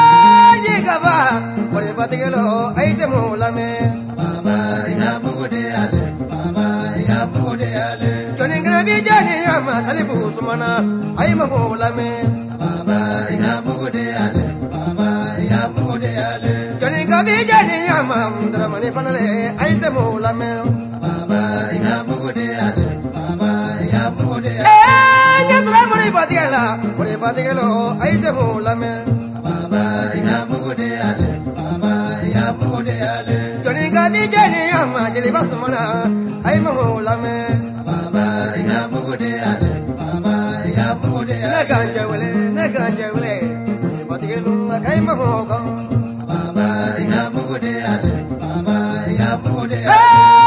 eh jigaba mari batigelo aitemulame baba ya mugode ale baba ya mugode ale Joningra bijani ama salifu sumana ay mamulame baba ya mugode ale baba ya mugode ale Joninga bijani ama dramani fanale ay temulame baba ya mugode ale baba ya mugode ale eh nyatra mari batigela mari batigelo ay temulame baba ya mugode ale baba ya mugode ale Joninga bijani ama jeli basumana ay mamulame baba ya mugode ale baba ya mugode ale naganjawle naganjawle batigelu kay mamoga baba ya mugode ale baba ya mugode ale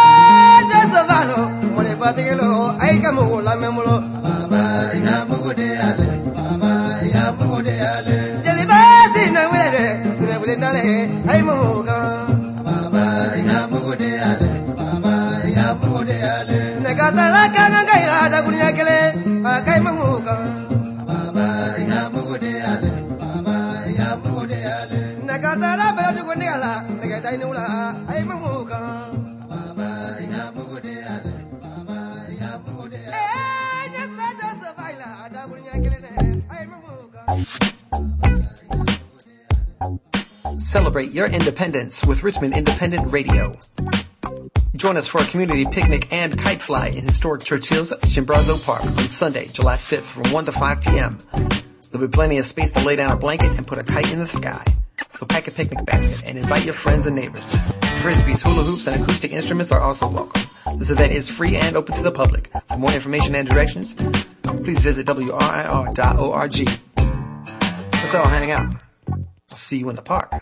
eh jasavalo mone batigelu ay kamula memulo baba ya mugode ale baba ya mugode ale jeli basi na wele sine wele dale ay mamoga baba ya mugode ale baba ya mugode ale nakasala kanga gaila da kunya kele kay mamuka baba ya mugode ale baba ya mugode ale nakasala bala du kunya ala nakasai nula ay mamuka baba ya mugode ale baba ya mugode ale eh nyasra da sabaila da kunya kele ay mamuka. Celebrate your independence with Richmond Independent Radio. Join us for a community picnic and kite fly in historic Churchill's Chimborazo Park on Sunday, July fifth from one to five p.m. There'll be plenty of space to lay down a blanket and put a kite in the sky. So pack a picnic basket and invite your friends and neighbors. Frisbees, hula hoops, and acoustic instruments are also welcome. This event is free and open to the public. For more information and directions, please visit W R I R dot org. Let's all hang out. I'll see you in the park.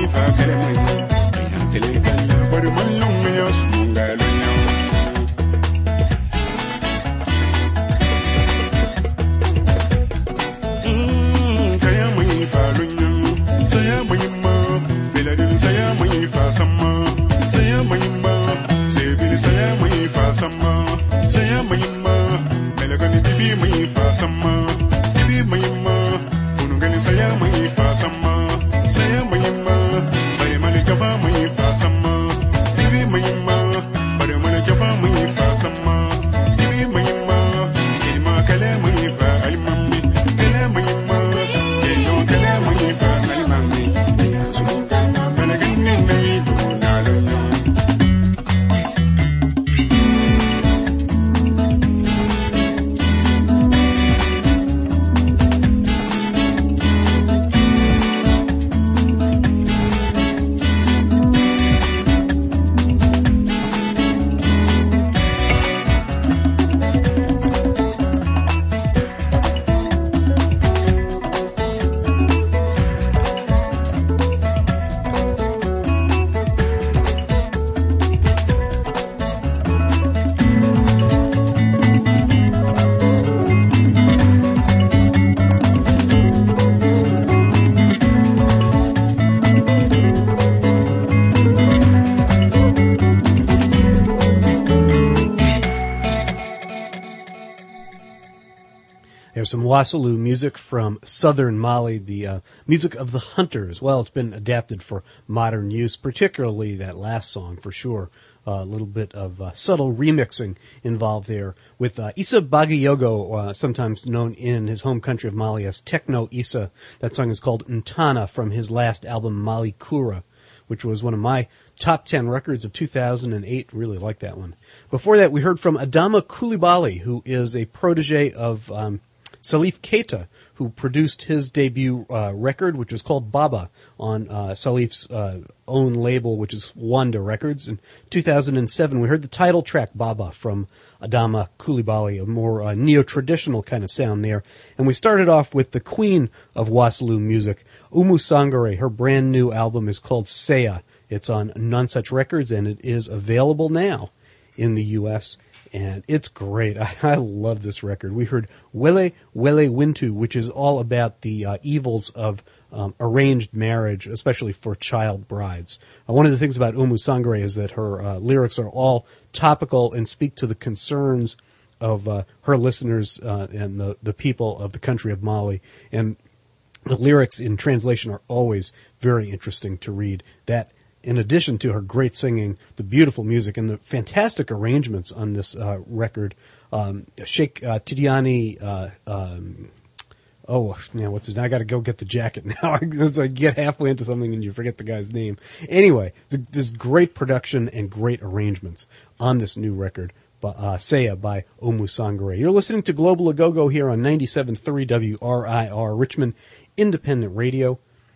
There's some Wassalaw music from southern Mali, the uh, music of the Hunters. Well, it's been adapted for modern use, particularly that last song for sure. A uh, little bit of uh, subtle remixing involved there with uh, Issa Bagayogo, uh, sometimes known in his home country of Mali as Techno Issa. That song is called Ntana from his last album Mali Kura, which was one of my top ten records of two thousand eight. Really like that one. Before that, we heard from Adama Coulibaly, who is a protege of um, Salif Keita, who produced his debut uh, record, which was called Baba, on uh, Salif's uh, own label, which is Wanda Records. In two thousand seven, we heard the title track, Baba, from Adama Coulibaly, a more uh, neo-traditional kind of sound there. And we started off with the queen of Wassalaw music, Oumou Sangaré. Her brand new album is called Seya. It's on Nonesuch Records, and it is available now in the U S, and it's great. I, I love this record. We heard Wele Wele Wintu, which is all about the uh, evils of um, arranged marriage, especially for child brides. Uh, one of the things about Oumou Sangaré is that her uh, lyrics are all topical and speak to the concerns of uh, her listeners uh, and the, the people of the country of Mali. And the lyrics in translation are always very interesting to read. That, in addition to her great singing, the beautiful music, and the fantastic arrangements on this uh, record, um, Sheikh uh, Tidiane, uh, um, oh, you know, what's his name? I got to go get the jacket now. It's like get halfway into something and you forget the guy's name. Anyway, there's great production and great arrangements on this new record, uh, Seya by Oumou Sangaré. You're listening to Global Agogo here on ninety-seven point three W R I R, Richmond Independent Radio.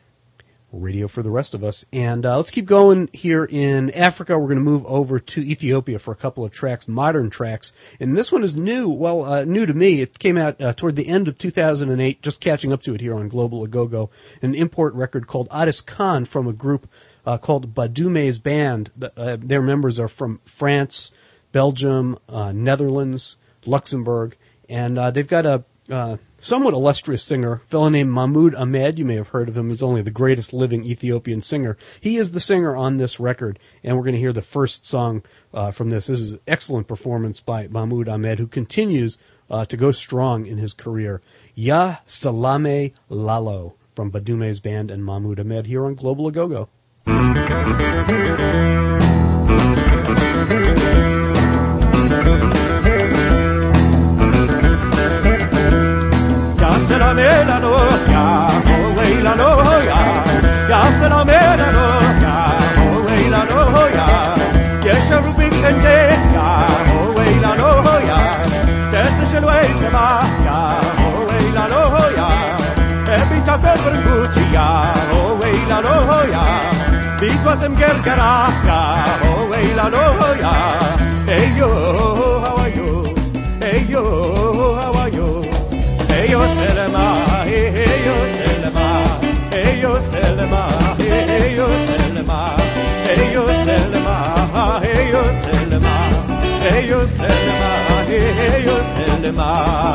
Radio for the rest of us. And uh, let's keep going here in Africa. We're going to move over to Ethiopia for a couple of tracks, modern tracks. And this one is new, well, uh, new to me. It came out uh, toward the end of two thousand eight, just catching up to it here on Global Agogo, an import record called Addis Khan from a group uh, called Badoume's Band. Uh, their members are from France, Belgium, uh, Netherlands, Luxembourg, and uh, they've got a uh, somewhat illustrious singer, a fellow named Mahmoud Ahmed. You may have heard of him. He's only the greatest living Ethiopian singer. He is the singer on this record, and we're going to hear the first song uh, from this. This is an excellent performance by Mahmoud Ahmed, who continues uh, to go strong in his career. Ya Salame Lalo from Badoume's Band and Mahmoud Ahmed here on Global Agogo. Salam elano, ya howe lano ya, ya salam elano, ya howe lano ya, yesharu bin kanje, ya howe lano ya, tesshel way sama, ya howe lano ya, ebi chafel gucci ya howe lano ya, bitwatem gergara ya howe lano ya, eyo how are you, eyo how are you. Eyo Selema, Eyo Selema, Eyo Selema, Eyo Selema. selma, hey yo selma.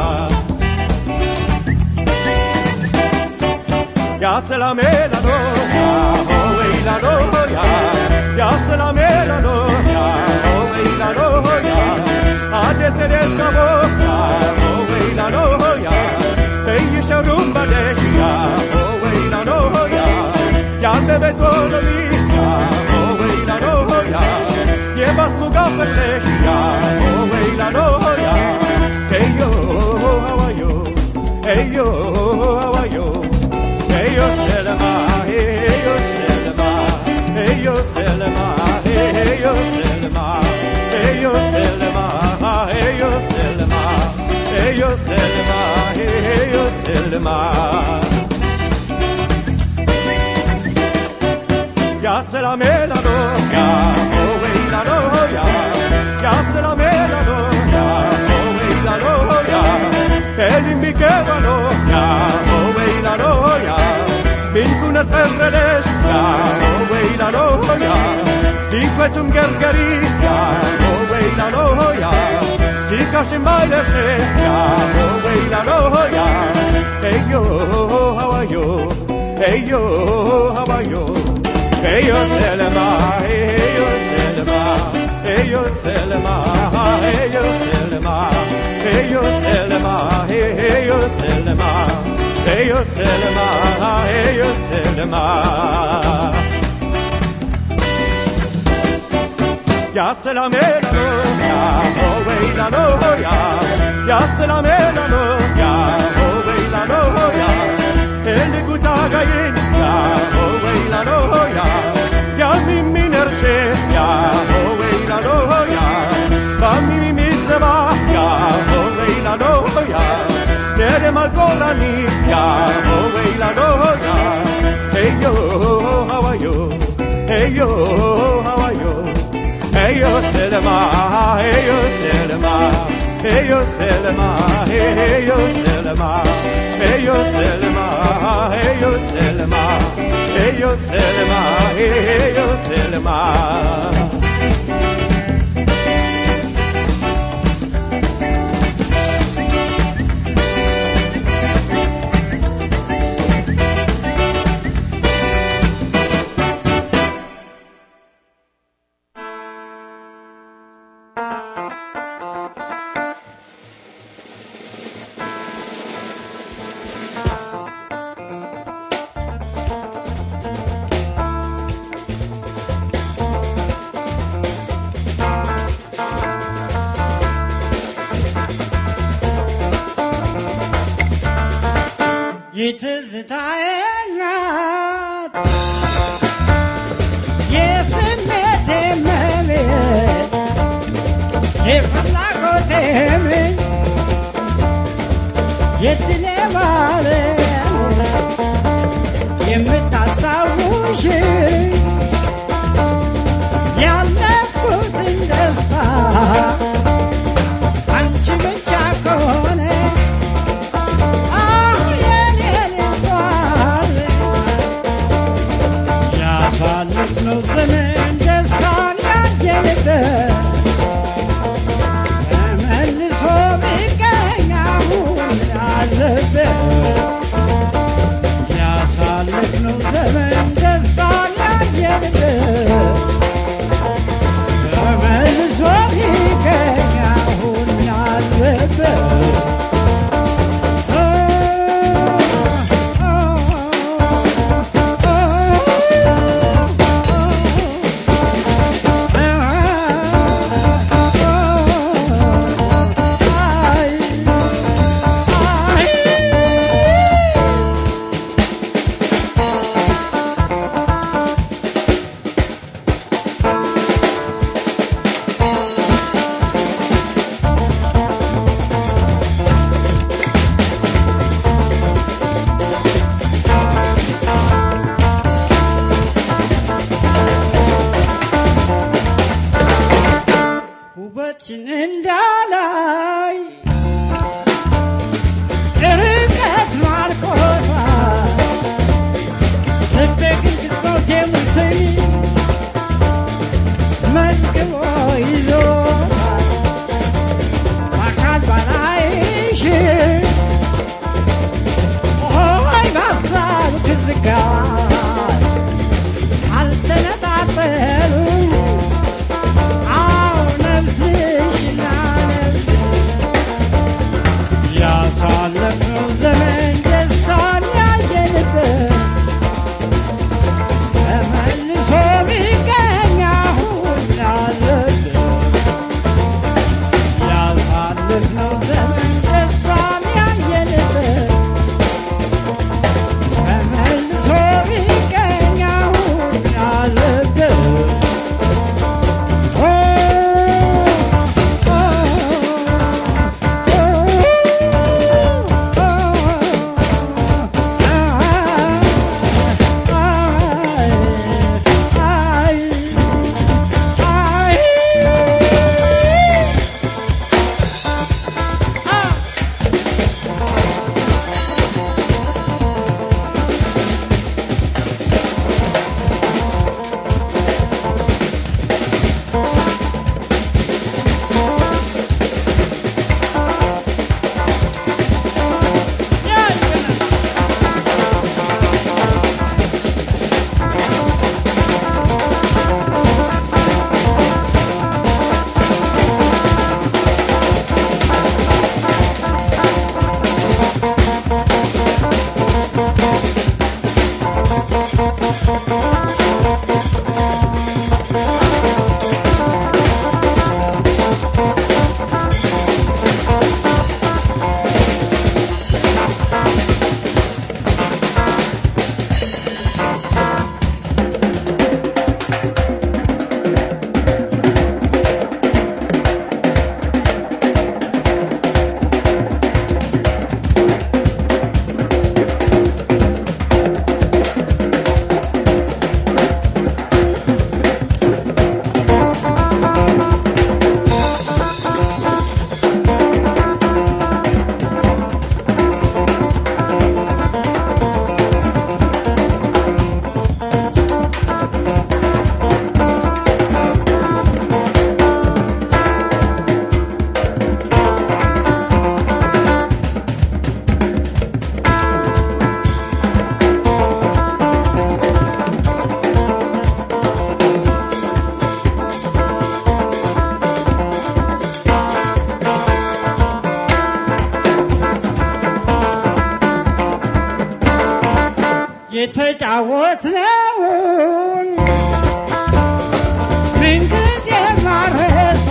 Ya se la melano, ya, oh wey la no ya. Ya se la melano, ya, oh wey la no ya. A descer essa boca, oh wey la no ya. Hey yo rumba desia, oh wey la no ya. Ya me beto la mia, oh wey la no ya. Llevas tu gaferlesia, oh wey la no ya. Hey yo, how are you? Hey yo, how are you? Hey yo selma, hey yo selma, hey yo selma, hey yo selma, hey yo selma, hey yo selma, hey yo selma, hey yo selma. Ya se la melano, ya, oh wey la no ya. Ya se la melano, ya, oh wey la no ya. El inviquevano, ya, oh wey la no ya. Minkuna terreles, ya, oh wey la no ya. Difetum gergeri, ya, oh wey la no ya. Chica sin bailarse, ya, oh wey la no ya. Hey yo, how are you? Hey yo, how are you? Hey yo selma, hey yo selma, hey yo selma, hey yo selma, hey yo selma, hey yo selma, hey yo selma, hey yo selma. Ya se la melano, ya, oh wey la no ya. Ya se la melano, ya, oh wey la no ya. El gutagayin, ya, oh wey la no ya. Ya mi minerse, ya, oh wey la no ya. Va mi mi mi se va, ya, oh wey la no ya. Nere malcolani, ya, oh wey la no ya. Hey yo, how are you? Hey yo, how are you? Hey yo selma, hey yo selma, hey yo selma, hey yo selma, hey yo selma, hey yo selma, hey yo selma, hey yo selma. የትዝታዬ ናት የስሜቴ መቤት የፍላጎቴ ምንጭ የድሌ ማርያም የምታስታውሽኝ ያለፍኩትን ተስፋ አንቺ ብቻ ከሆነ ያሳለፍነው ዘመን ደስታን ያየንበት ተመልሶ ቢገኝ አሁን ያለበት ያሳለፍነው ዘመን ደስታን ያየንበት ተመልሶ ቢገኝ አሁን ያለበት ውበትሽን እንዳላይ ርቀት ማርኮታል ልቤ ግን ቅጽበት የሙችኝ መዝግቦ ይዞታል የተጫወትነውን ምንጊዜ ማረሳ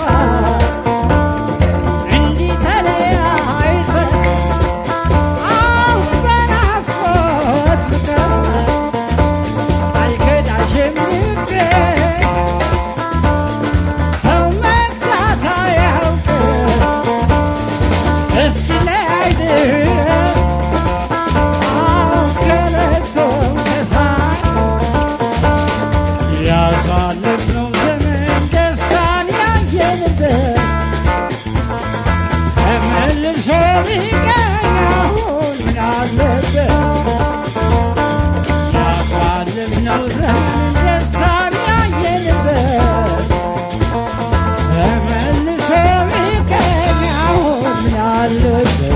እንዲህ ተለያይተን አሁን በናፍቆት ምከራ አይከዳሽም ልቤ ሰው መግዛት አያውቅም እስኪለያይ ድረስ ያሳለፍነው ዘመን ደስታን ያየንበት ተመልሶ ቢገኝ አሁን ምን አለበት? ያሳለፍነው ዘመን ደስታን ያየንበት ተመልሶ ቢገኝ አሁን ምን አለበት?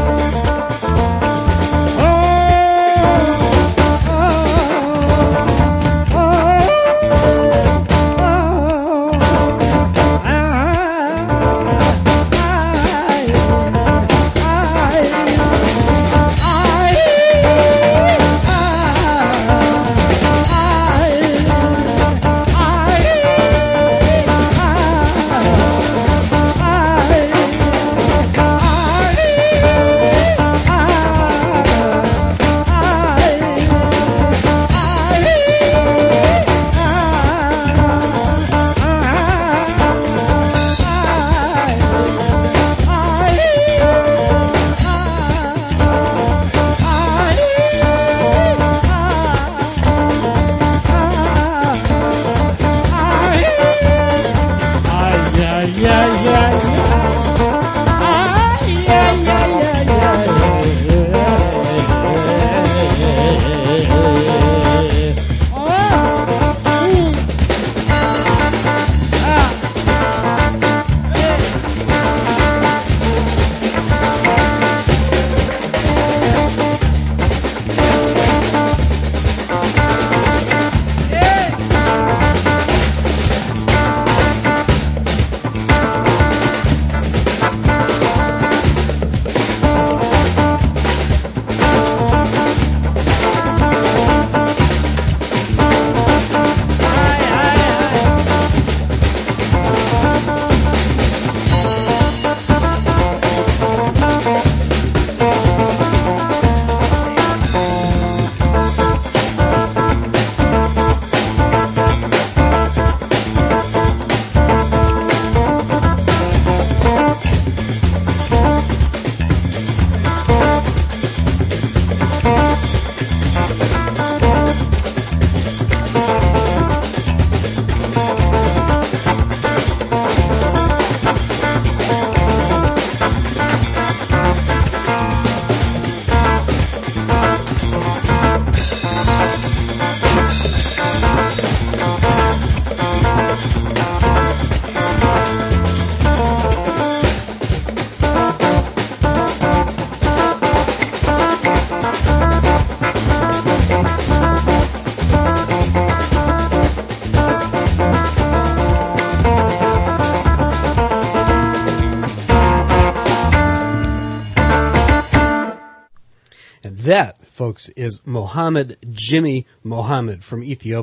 That, folks, is Mohammed Jimmy Mohammed from Ethiopia.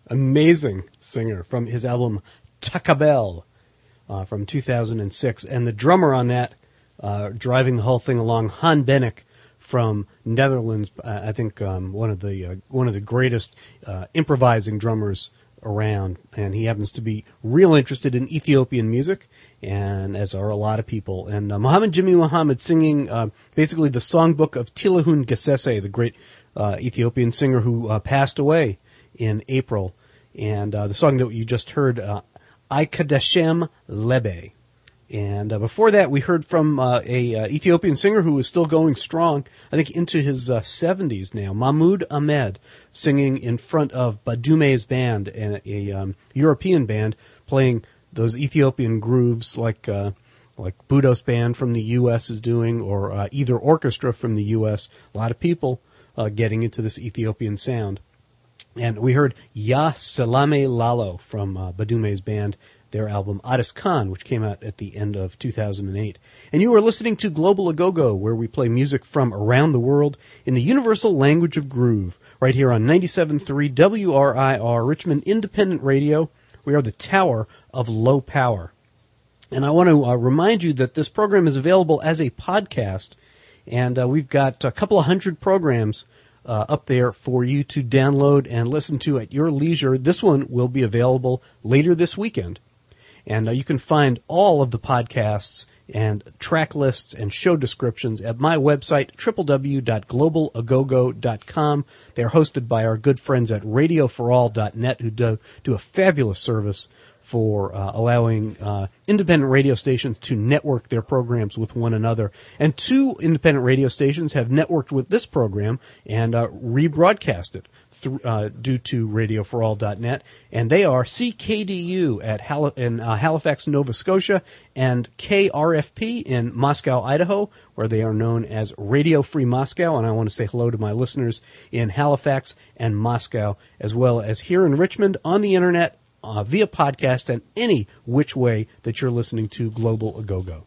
amazing singer from his album Takabel uh, from two thousand six. And the drummer on that, uh, driving the whole thing along, Han Bennick from Netherlands, uh, I think um, one of the uh, one of the greatest uh, improvising drummers around, and he happens to be real interested in Ethiopian music, and as are a lot of people. And uh, Muhammad Jimmy Muhammad singing uh, basically the songbook of Tilahun Gesese, the great uh, Ethiopian singer who uh, passed away in April. And uh, the song that you just heard, uh, Aikadeshem Lebe. And uh, before that, we heard from uh, a uh, Ethiopian singer who is still going strong, I think into his uh, seventies now, Mahmoud Ahmed, singing in front of Badume's band, a, a um, European band, playing those Ethiopian grooves like uh, like Budos Band from the U S is doing, or uh, either orchestra from the U S. A lot of people uh, getting into this Ethiopian sound. And we heard Ya Salame Lalo from uh, Badume's band, their album Adis Khan, which came out at the end of two thousand eight. And you are listening to Global Agogo, where we play music from around the world in the universal language of groove, right here on ninety-seven point three W R I R, Richmond Independent Radio. We are the Tower of Low Power. And I want to uh, remind you that this program is available as a podcast, and uh, we've got a couple of hundred programs Uh, up there for you to download and listen to at your leisure. This one will be available later this weekend. And uh, you can find all of the podcasts and track lists and show descriptions at my website, w w w dot global agogo dot com. They're hosted by our good friends at radio for all dot net, who do, do a fabulous service for uh, allowing uh, independent radio stations to network their programs with one another. And two independent radio stations have networked with this program and uh, rebroadcast it th- uh, due to radio for all dot net. And they are C K D U at Hal- in uh, Halifax, Nova Scotia, and K R F P in Moscow, Idaho, where they are known as Radio Free Moscow. And I want to say hello to my listeners in Halifax and Moscow, as well as here in Richmond on the internet, Uh, via podcast, and any which way that you're listening to Global Agogo.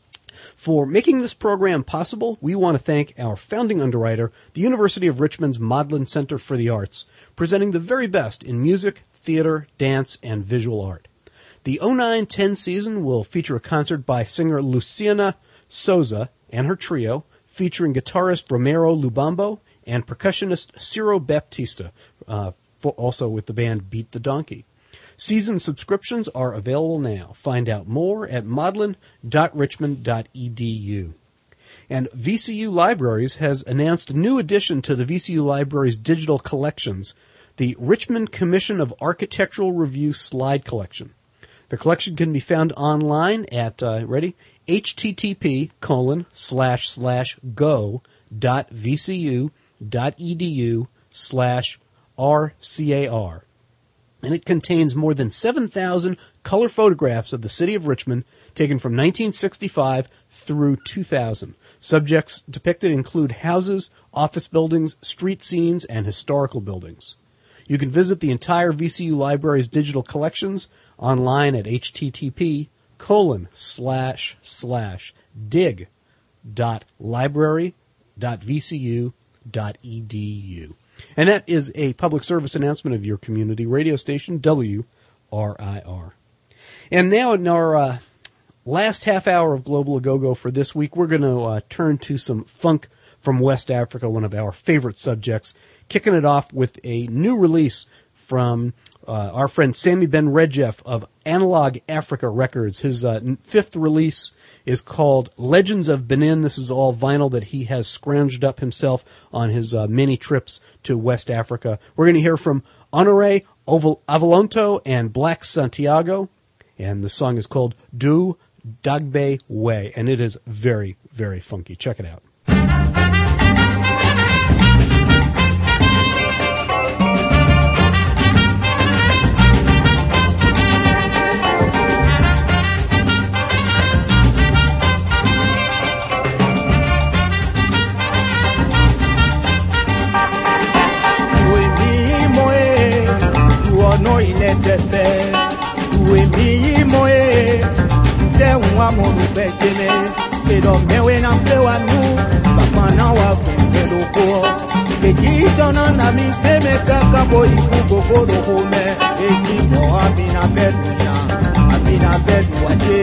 For making this program possible, we want to thank our founding underwriter, the University of Richmond's Modlin Center for the Arts, presenting the very best in music, theater, dance, and visual art. The oh nine ten season will feature a concert by singer Luciana Souza and her trio, featuring guitarist Romero Lubambo and percussionist Ciro Baptista, uh, for, also with the band Beat the Donkey. Season subscriptions are available now. Find out more at modlin dot richmond dot e d u. And V C U Libraries has announced a new addition to the V C U Libraries digital collections, the Richmond Commission of Architectural Review Slide Collection. The collection can be found online at, uh, ready? http colon slash slash go dot vcu dot edu slash rcar. And it contains more than seven thousand color photographs of the city of Richmond taken from nineteen sixty-five through two thousand. Subjects depicted include houses, office buildings, street scenes, and historical buildings. You can visit the entire V C U Libraries digital collections online at http colon slash slash dig dot library dot vcu dot edu. And that is a public service announcement of your community radio station, W R I R. And now in our uh, last half hour of Global Agogo for this week, we're going to uh, turn to some funk from West Africa, one of our favorite subjects, kicking it off with a new release from uh, our friend Sammy Ben Redjef of Analog Africa Records. His uh, fifth release is called Legends of Benin. This is all vinyl that he has scrounged up himself on his uh, many trips to West Africa. We're going to hear from Honoré Avalonto and Black Santiago, and the song is called Du Dagbe Way, and it is very, very funky. Check it out. No ile tepe we mi moe te wa mo nu pe kene ke do mewe na pe wa nu papa na wa pe do ko Kekito na na mi teme kaka boy kuko do home. Eti mo amina bedunya, amina beduaje.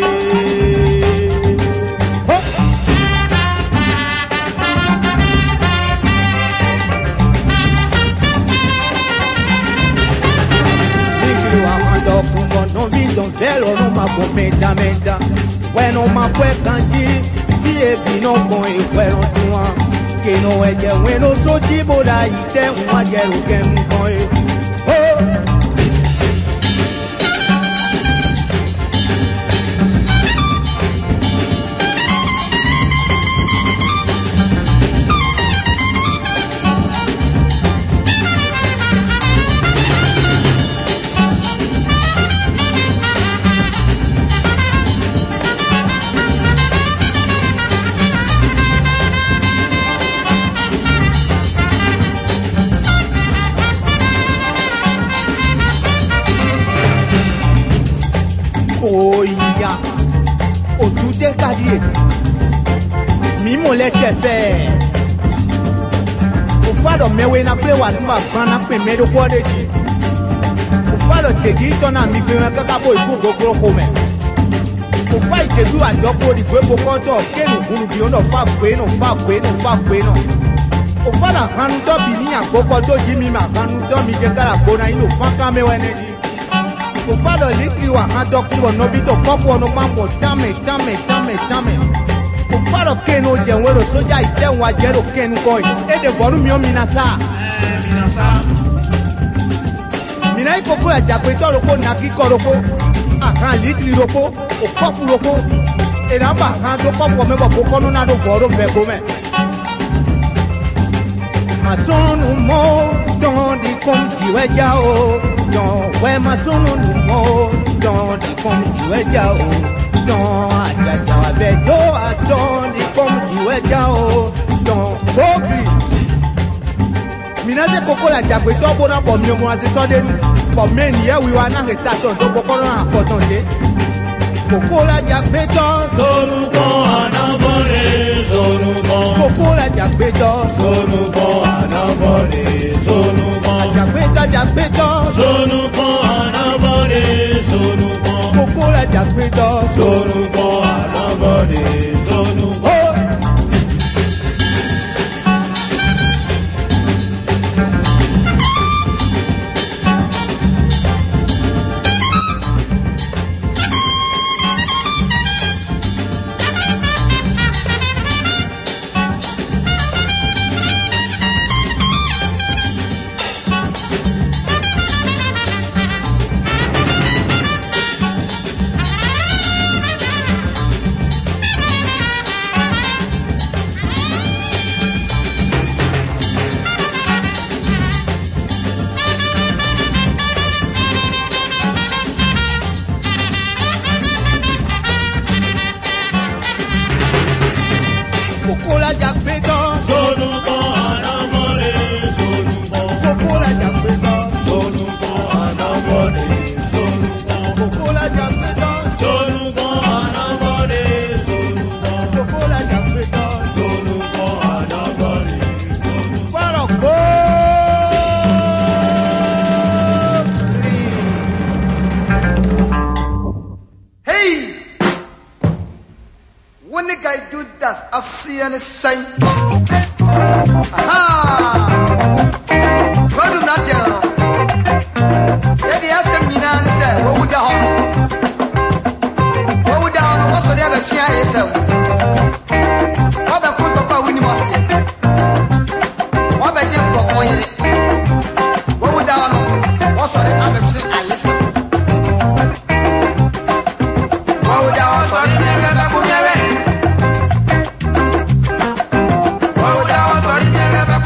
No vindo velo no ma comenta menta. Bueno ma fue canji, si e vino con el cuero tua. Que no es de bueno so chibora y te un aguero que me coe. Oh. Mi molete fe o fado mewe na pe wa nba kana pe medo kodeji o fado tegito na mi pe na kaka boy ku gogoro kome o fa ite du adoko di pe bokoto kenu gunu bi ono fa pe no fa pe no fa pe no o fado hanu to bi ni akoko to ji mi ma hanu to mi je kara bona ino fa ka me weneji o fado litri wa adoko no vito popo no pampo tame tame tame tame o fado ke no je wero soja ite wa jero ken koi e de boru mi o minasa eh minasa mina ikoko aja pe to roko na kiko roko akan litri roko o kofu roko e na ba han do kofu me bo ko no na do boru fe go me ma sono mo don di kom ti we ja o don we ma sono mo don di kom ti we ja o don ajaja wa be do adon di kom ti we ja o don ogri minaze kokola jagbe to bona bo mi o mo ase so de nu bo me ni e wi wa na reta to to kokoro na foton de kokola jagbe to sonu ko anabole sonu ko kokola jagbe to sonu ko anabole sonu ko jagbe to jagbe to sonu ko anabole sonu ko kokola jagbe to sonu ko anabole sonu ko Sorry,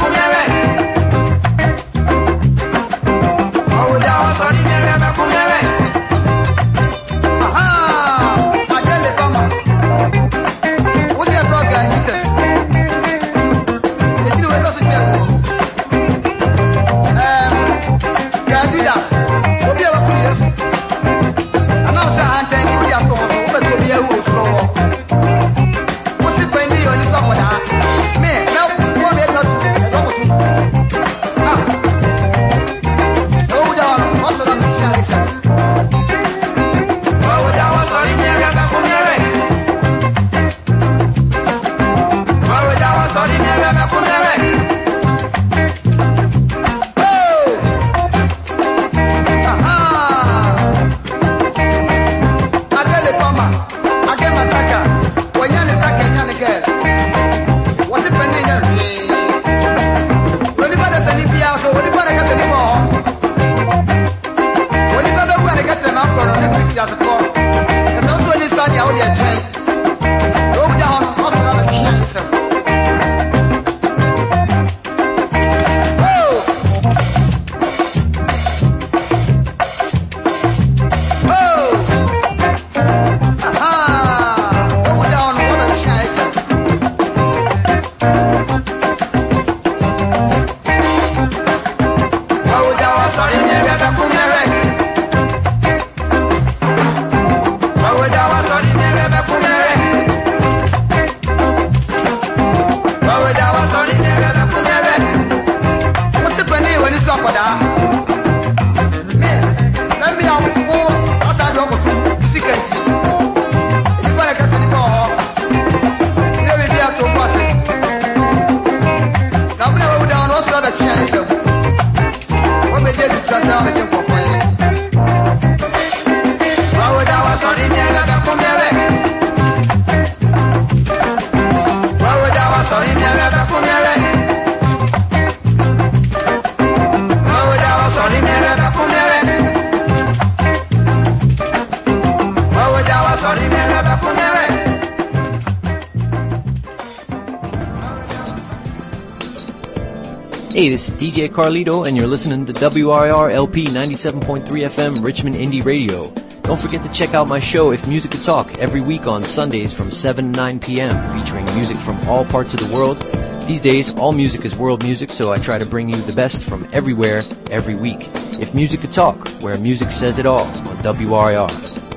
Hey, this is D J Carlito, and you're listening to W R I R L P ninety-seven point three F M Richmond Indie Radio. Don't forget to check out my show, If Music Could Talk, every week on Sundays from seven to nine p.m., featuring music from all parts of the world. These days, all music is world music, so I try to bring you the best from everywhere, every week. If Music Could Talk, where music says it all, on W R I R.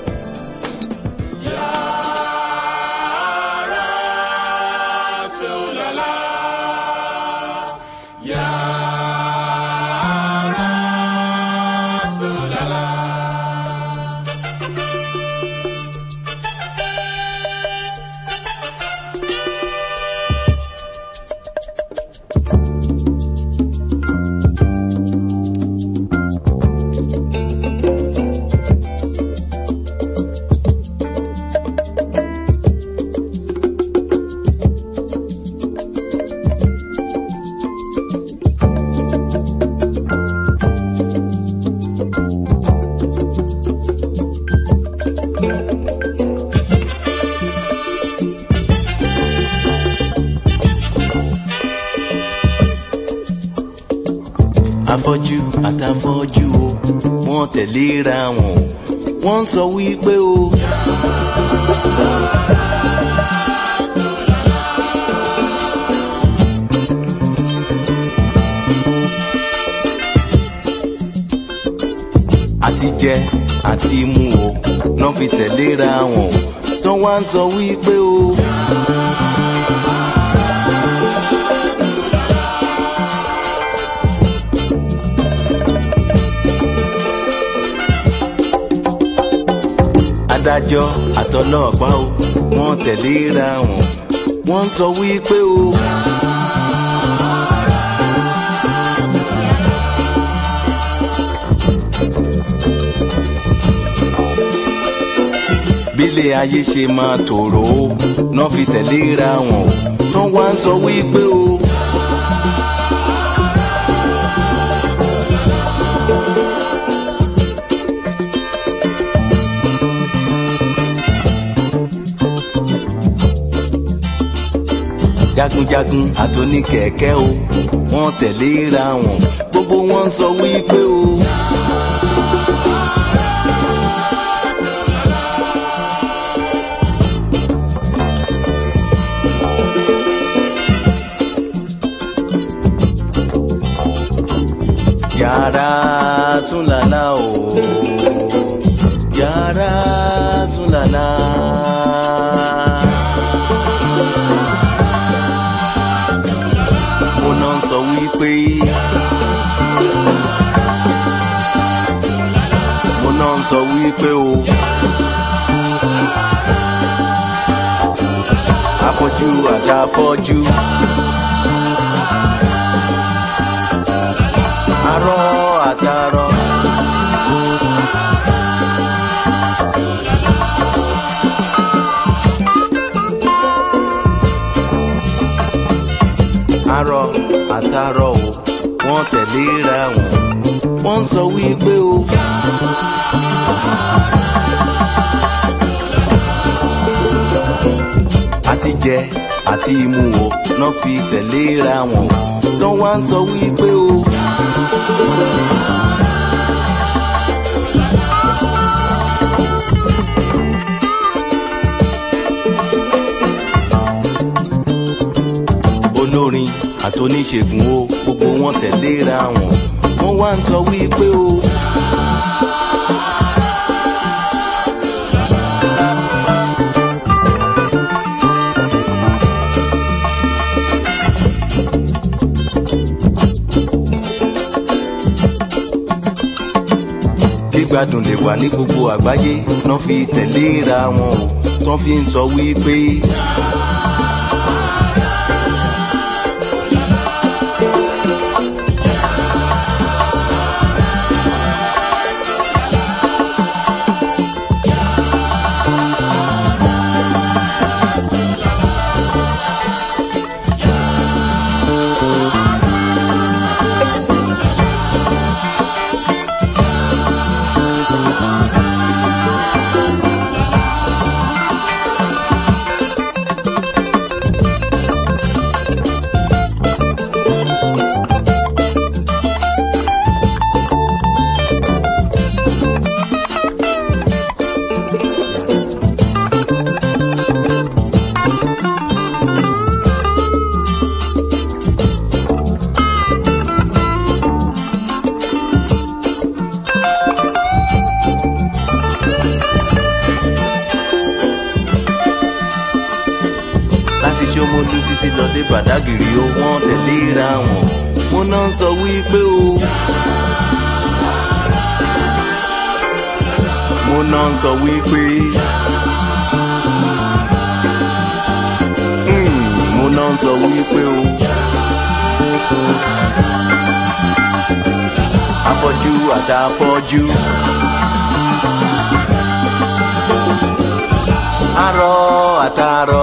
afọ́jú àtàfọ́jú o wọ́n tẹ̀léra wọn wọ́n sọ wípé o. àti jẹ àti mu o náà fi tẹ̀léra wọn tó wá ń sọ wípé o. adájọ́ àtọlọ́pàá o wọ́n tẹ̀léra wọn wọ́n ń sọ wípé o. bílẹ̀ ayé ṣe máa tòrò o náà fi tẹ̀léra wọn tó wá ń sọ wípé o. jagunjagun àtòníkẹ̀kẹ́ o wọ́n tẹ̀léra wọn gbogbo wọn sọ wípé o. yàrá súnlàlá o yàrá súnlàlá. sọ wípé mo náà ń sọ wípé o afọ́jú àtàfọ́jú arọ àtàrọ arọ àtàrọ o wọ́n tẹ̀léra wọn wọ́n sọ wípé o. àti jẹ àti imú o náà fi tẹ̀léra wọn tó wá ń sọ wípé o. olórin àtòníṣègùn o gbogbo wọn tẹ̀léra wọn wọ́n wá ń sọ wípé o. gbígbádùn lè wà ní gbogbo àgbáyé náà fi tẹ̀léra wọn o tán fi ń sọ wípé. Ṣómólú títí lọ dé Bàdágìrì ó wọ́n tẹ̀léra wọn. Mo náà ń sọ wípé o. Mo náà ń sọ wípé. Mm, mo náà ń sọ wípé o. Afọ́jú àtàfọ́jú. Arọ àtàrọ.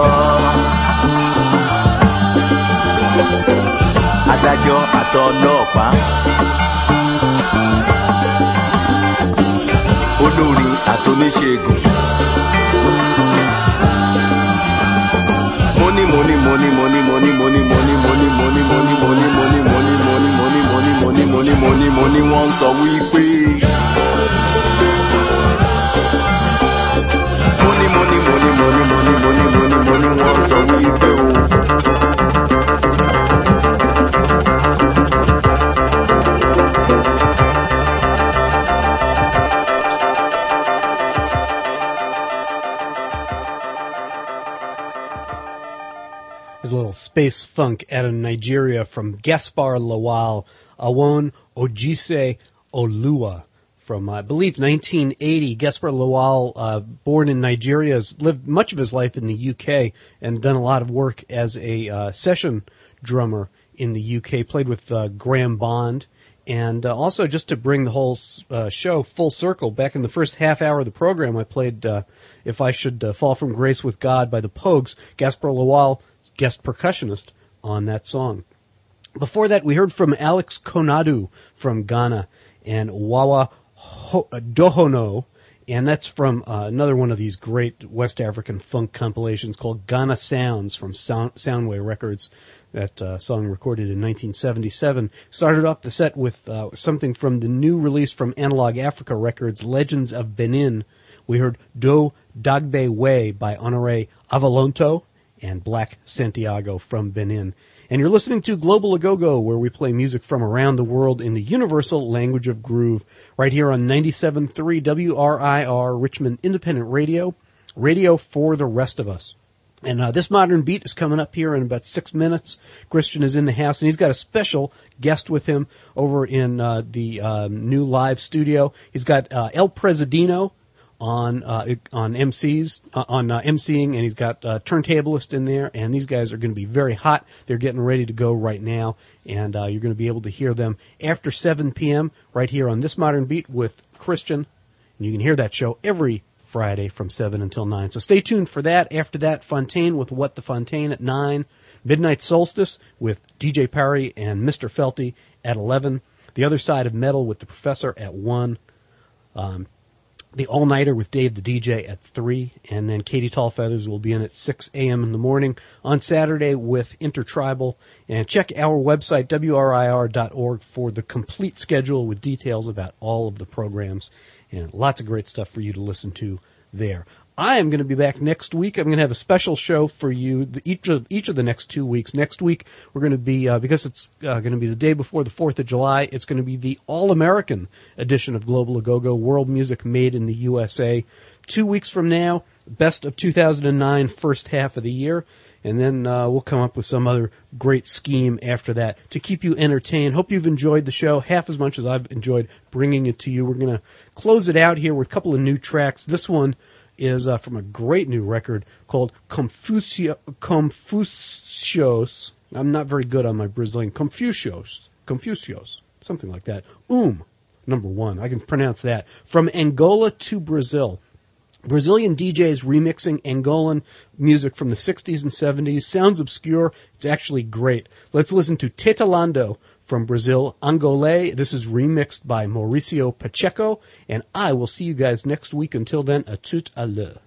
Adájọ́ àtọlọ́pàá. Olórin àtoníṣègùn. Money, money, money, money, money, money, money, money, money, money, money, money, money, money, money, money, money, money, money, money, wọ́n sọ wípé. Money, money, money, money, money, money, money, money, wọ́n sọ wípé o. There's a little space funk out of Nigeria from Gaspar Lawal, Awon Ojise Olua from, I believe, nineteen eighty. Gaspar Lawal, uh, born in Nigeria, has lived much of his life in the U K and done a lot of work as a uh, session drummer in the U K, played with uh, Graham Bond. And uh, also, just to bring the whole uh, show full circle, back in the first half hour of the program, I played uh, If I Should uh, Fall From Grace With God by the Pogues. Gaspar Lawal, guest percussionist on that song. Before that, we heard from Alex Konadu from Ghana and Wawa Ho- Dohono, and that's from uh, another one of these great West African funk compilations called Ghana Sounds from Sound- Soundway Records. That uh, song recorded in nineteen seventy-seven. Started off the set with uh, something from the new release from Analog Africa Records, Legends of Benin. We heard Do Dagbe Way by Honoré Avalonto and Black Santiago from Benin. And you're listening to Global Agogo, where we play music from around the world in the universal language of groove, right here on ninety-seven point three W R I R, Richmond Independent Radio, radio for the rest of us. And uh, this modern beat is coming up here in about six minutes. Christian is in the house, and he's got a special guest with him over in uh, the uh, new live studio. He's got uh, El Presidino on uh, on M Cs uh, on uh, emceeing, and he's got a uh, turntablist in there, and these guys are going to be very hot. They're getting ready to go right now, and uh, you're going to be able to hear them after seven p.m. right here on This Modern Beat with Christian, and you can hear that show every Friday from seven until nine. So stay tuned for that. After that, Fontaine with What the Fontaine at nine, Midnight Solstice with D J Parry and Mister Felty at eleven, The Other Side of Metal with the Professor at one, um, The All-Nighter with Dave the D J at three, and then Katie Tallfeathers will be in at six a.m. in the morning on Saturday with Intertribal. And check our website, W R I R dot org, for the complete schedule with details about all of the programs, and lots of great stuff for you to listen to there. I am going to be back next week. I'm going to have a special show for you the, each of each of the next two weeks. Next week, we're going to be, uh, because it's uh, going to be the day before the fourth of July, it's going to be the All-American edition of Global Agogo, World Music Made in the U S A. Two weeks from now, best of two thousand nine, first half of the year. And then uh, we'll come up with some other great scheme after that to keep you entertained. Hope you've enjoyed the show half as much as I've enjoyed bringing it to you. We're going to close it out here with a couple of new tracks. This one is uh, from a great new record called Confucio, Confucios. I'm not very good on my Brazilian. Confucios. Confucios. Something like that. Um, number one. I can pronounce that. From Angola to Brazil. Brazilian D Js remixing Angolan music from the sixties and seventies. Sounds obscure. It's actually great. Let's listen to Tetalando from Brazil, Angolé. This is remixed by Mauricio Pacheco, and I will see you guys next week. Until then, à tout à l'heure.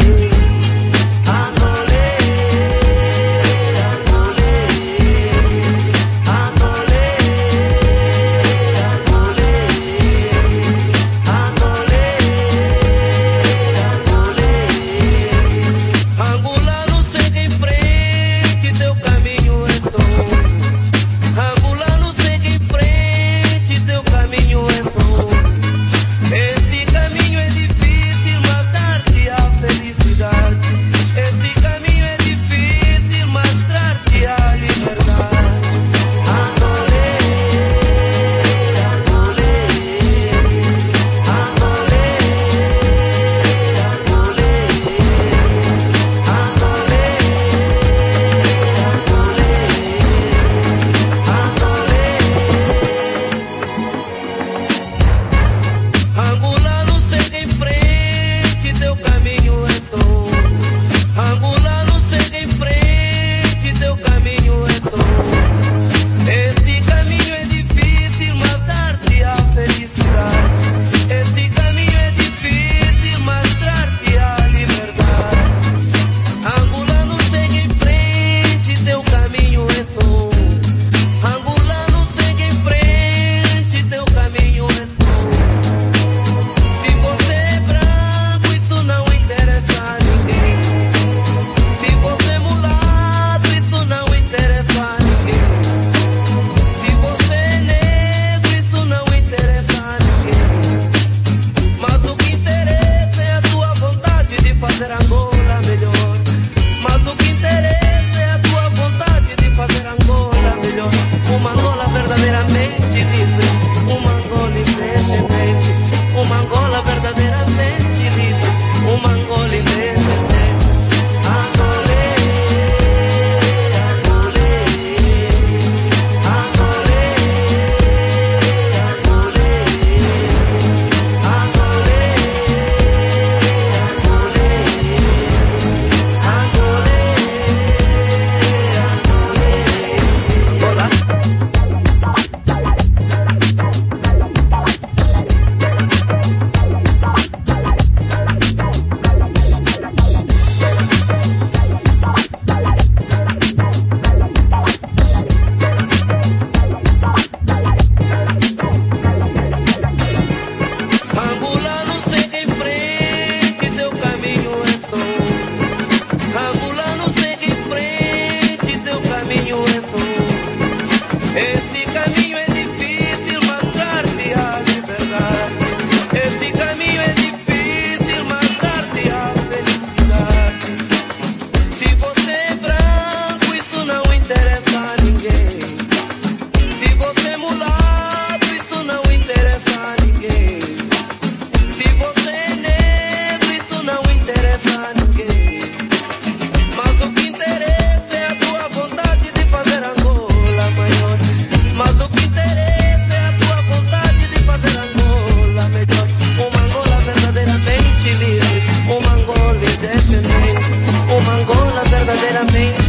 Angolé, Angolé, Angolé. name.